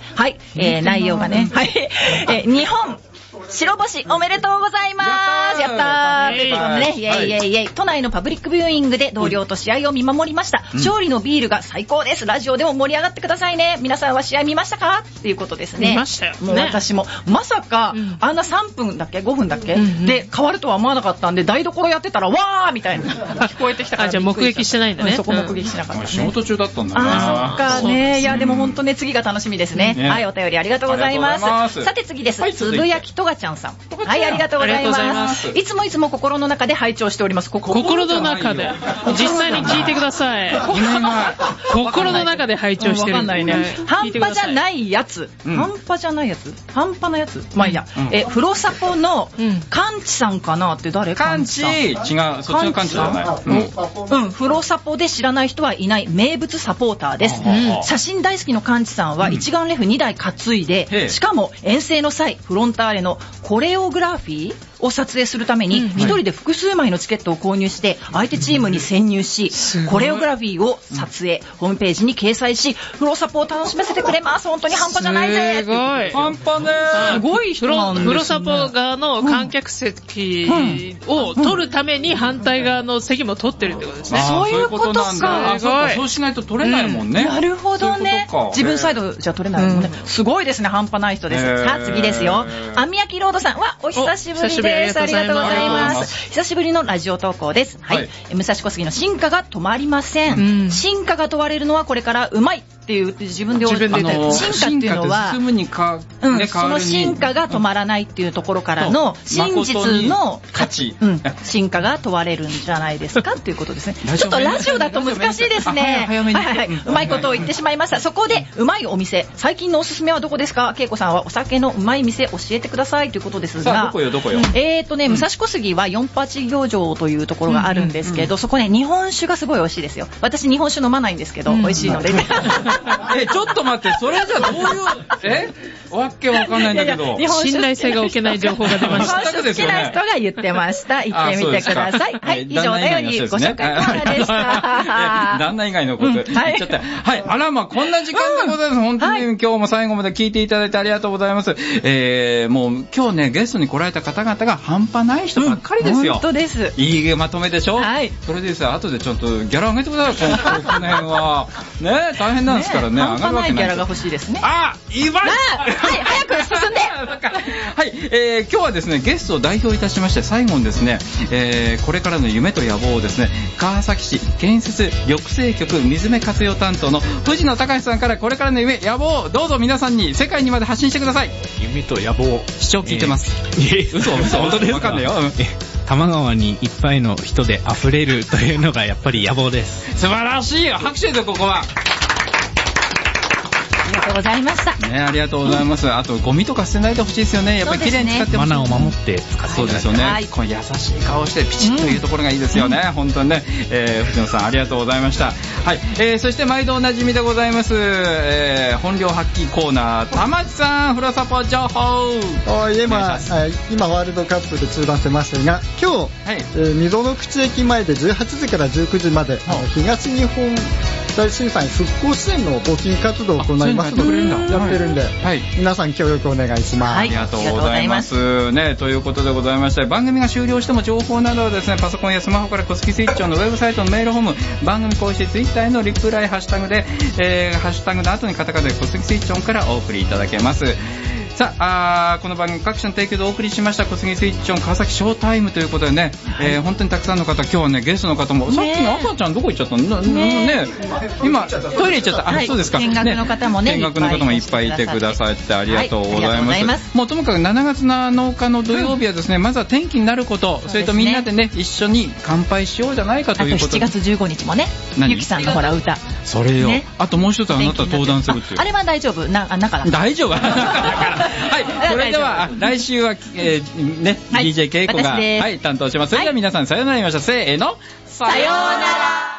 はい。内容がね。はい。日本白星おめでとうございます。やったーということでね、イェイイェイイェイ。都内のパブリックビューイングで同僚と試合を見守りました。勝利のビールが最高です。ラジオでも盛り上がってくださいね。皆さんは試合見ましたかっていうことですね。 見ましたよ。 もう私も、まさか、あんな3分だっけ ?5 分だっけで変わるとは思わなかったんで、台所やってたら、わーみたいな聞こえてきたから。 じゃあ目撃してないんだね。 そこ目撃しなかった。 仕事中だったんだね。 そっかね。いや、でも本当ね、次が楽しみですね。はい、お便りありがとうございます。さて次です。つぶやきとがちゃんさん。はい、ありがとうございます。いつも心の中で拝聴しております。 心の中で。実際に聞いてください。心の中で拝聴してる。 わかんないね。半端じゃないやつ。半端じゃないやつ。半端なやつ。まあいいや。風呂サポのカンチさんかなって誰？ カンチ違う。そっちのカンチじゃない。 風呂サポで知らない人はいない名物サポーターです。写真大好きのカンチさんは一眼レフ2台担いで、しかも遠征の際フロンターレのコレオグラフィーを撮影するために一人で複数枚のチケットを購入して相手チームに潜入しコレオグラフィーを撮影ホームページに掲載しフロサポを楽しませてくれます。本当に半端じゃないぜ。 すごい半端ね。 すごい人なんですね。 フロサポ側の観客席を取るために反対側の席も取ってるってことですね。 そういうことか。 そうしないと取れないもんね。 なるほどね。自分サイドじゃ取れないもんね。すごいですね。半端ない人です。さあ次ですよ。網焼きロードさんはお久しぶりです。ありがとうございます。久しぶりのラジオ投稿です。はい。武蔵小杉の進化が止まりません。進化が問われるのはこれからうまいって言って自分で進化っていうのは、 進むにか、ね、 その進化が止まらないっていうところからの真実の価値、進化が問われるんじゃないですかっていうことですね。ちょっとラジオだと難しいですね。うまいことを言ってしまいました。そこでうまいお店、最近のおすすめはどこですか？恵子さんはお酒のうまい店教えてくださいということですが、 どこよ。 武蔵小杉は四八漁場というところがあるんですけど、そこね日本酒がすごい美味しいですよ。私日本酒飲まないんですけど、美味しいので。 ちょっと待って、それじゃどういうわけわかんないんだけど、 信頼性が置けない情報が出ました。 日本酒好きな人が言ってました。言ってみてください。はい、以上お便りご紹介コーナーでした。 旦那以外のこと言っちゃった。はい、あらま、こんな時間でございます。本当に今日も最後まで聞いていただいてありがとうございます。もう今日ねゲストに来られた方々が半端ない人ばっかりですよ。 本当です。 いいまとめでしょ。はい。それでさ、後でちょっとギャラ上げてください。この辺はね、大変なんですからね。 半端ないギャラが欲しいですね。 言いました。 はい、早く進んで。 はい、今日はですねゲストを代表いたしまして最後にですね、これからの夢と野望をですね川崎市建設緑生局水辺活用担当の藤野隆さんからこれからの夢野望をどうぞ皆さんに世界にまで発信してください。 夢と野望、 視聴聞いてます。嘘本当ですか？わかんないよ。 多摩川にいっぱいの人で溢れるというのがやっぱり野望です。 素晴らしいよ。拍手でここは。 ありがとうございました。 ね、ありがとうございます。あとゴミとか捨てないでほしいですよね。やっぱり綺麗に使ってほしい。 マナーを守って使って。 そうですよね。この優しい顔してピチッというところがいいですよね。本当にね。藤野さんありがとうございました。はい。そして毎度おなじみでございます。本領発揮コーナー玉地さんフロサポ情報。 今ワールドカップで中断してましたが、今日、溝の口駅前で18時から19時まで東日本大震災復興支援の募金活動を行いますのでやってるんで、皆さん協力お願いします。 ありがとうございますね。ということでございまして、番組が終了しても情報などはですねパソコンやスマホから小杉スイッチョンのウェブサイトのメールホーム、番組公式ツイッターへのリプライハッシュタグで、ハッシュタグの後にカタカナで小杉スイッチョンからお送りいただけます。さあ、この番組各社の提供でお送りしました小杉スイッチョン川崎ショータイムということでね、本当にたくさんの方、今日はねゲストの方も、さっきの赤ちゃんどこ行っちゃったのね、今トイレ行っちゃった。そうですか。 見学の方もね、 見学の方もいっぱいいてくださってありがとうございます。もうともかく7月7日の土曜日はですね、まずは天気になること、それとみんなでね一緒に乾杯しようじゃないかということで。 あと7月15日もね、ゆきさんのほら歌。 それよ。あともう一つあなた登壇するっていう。 あれは大丈夫。 大丈夫。はい。それでは来週はDJ 恵子が担当します。それでは皆さんさようなら言いましょう。せーの。 さようなら。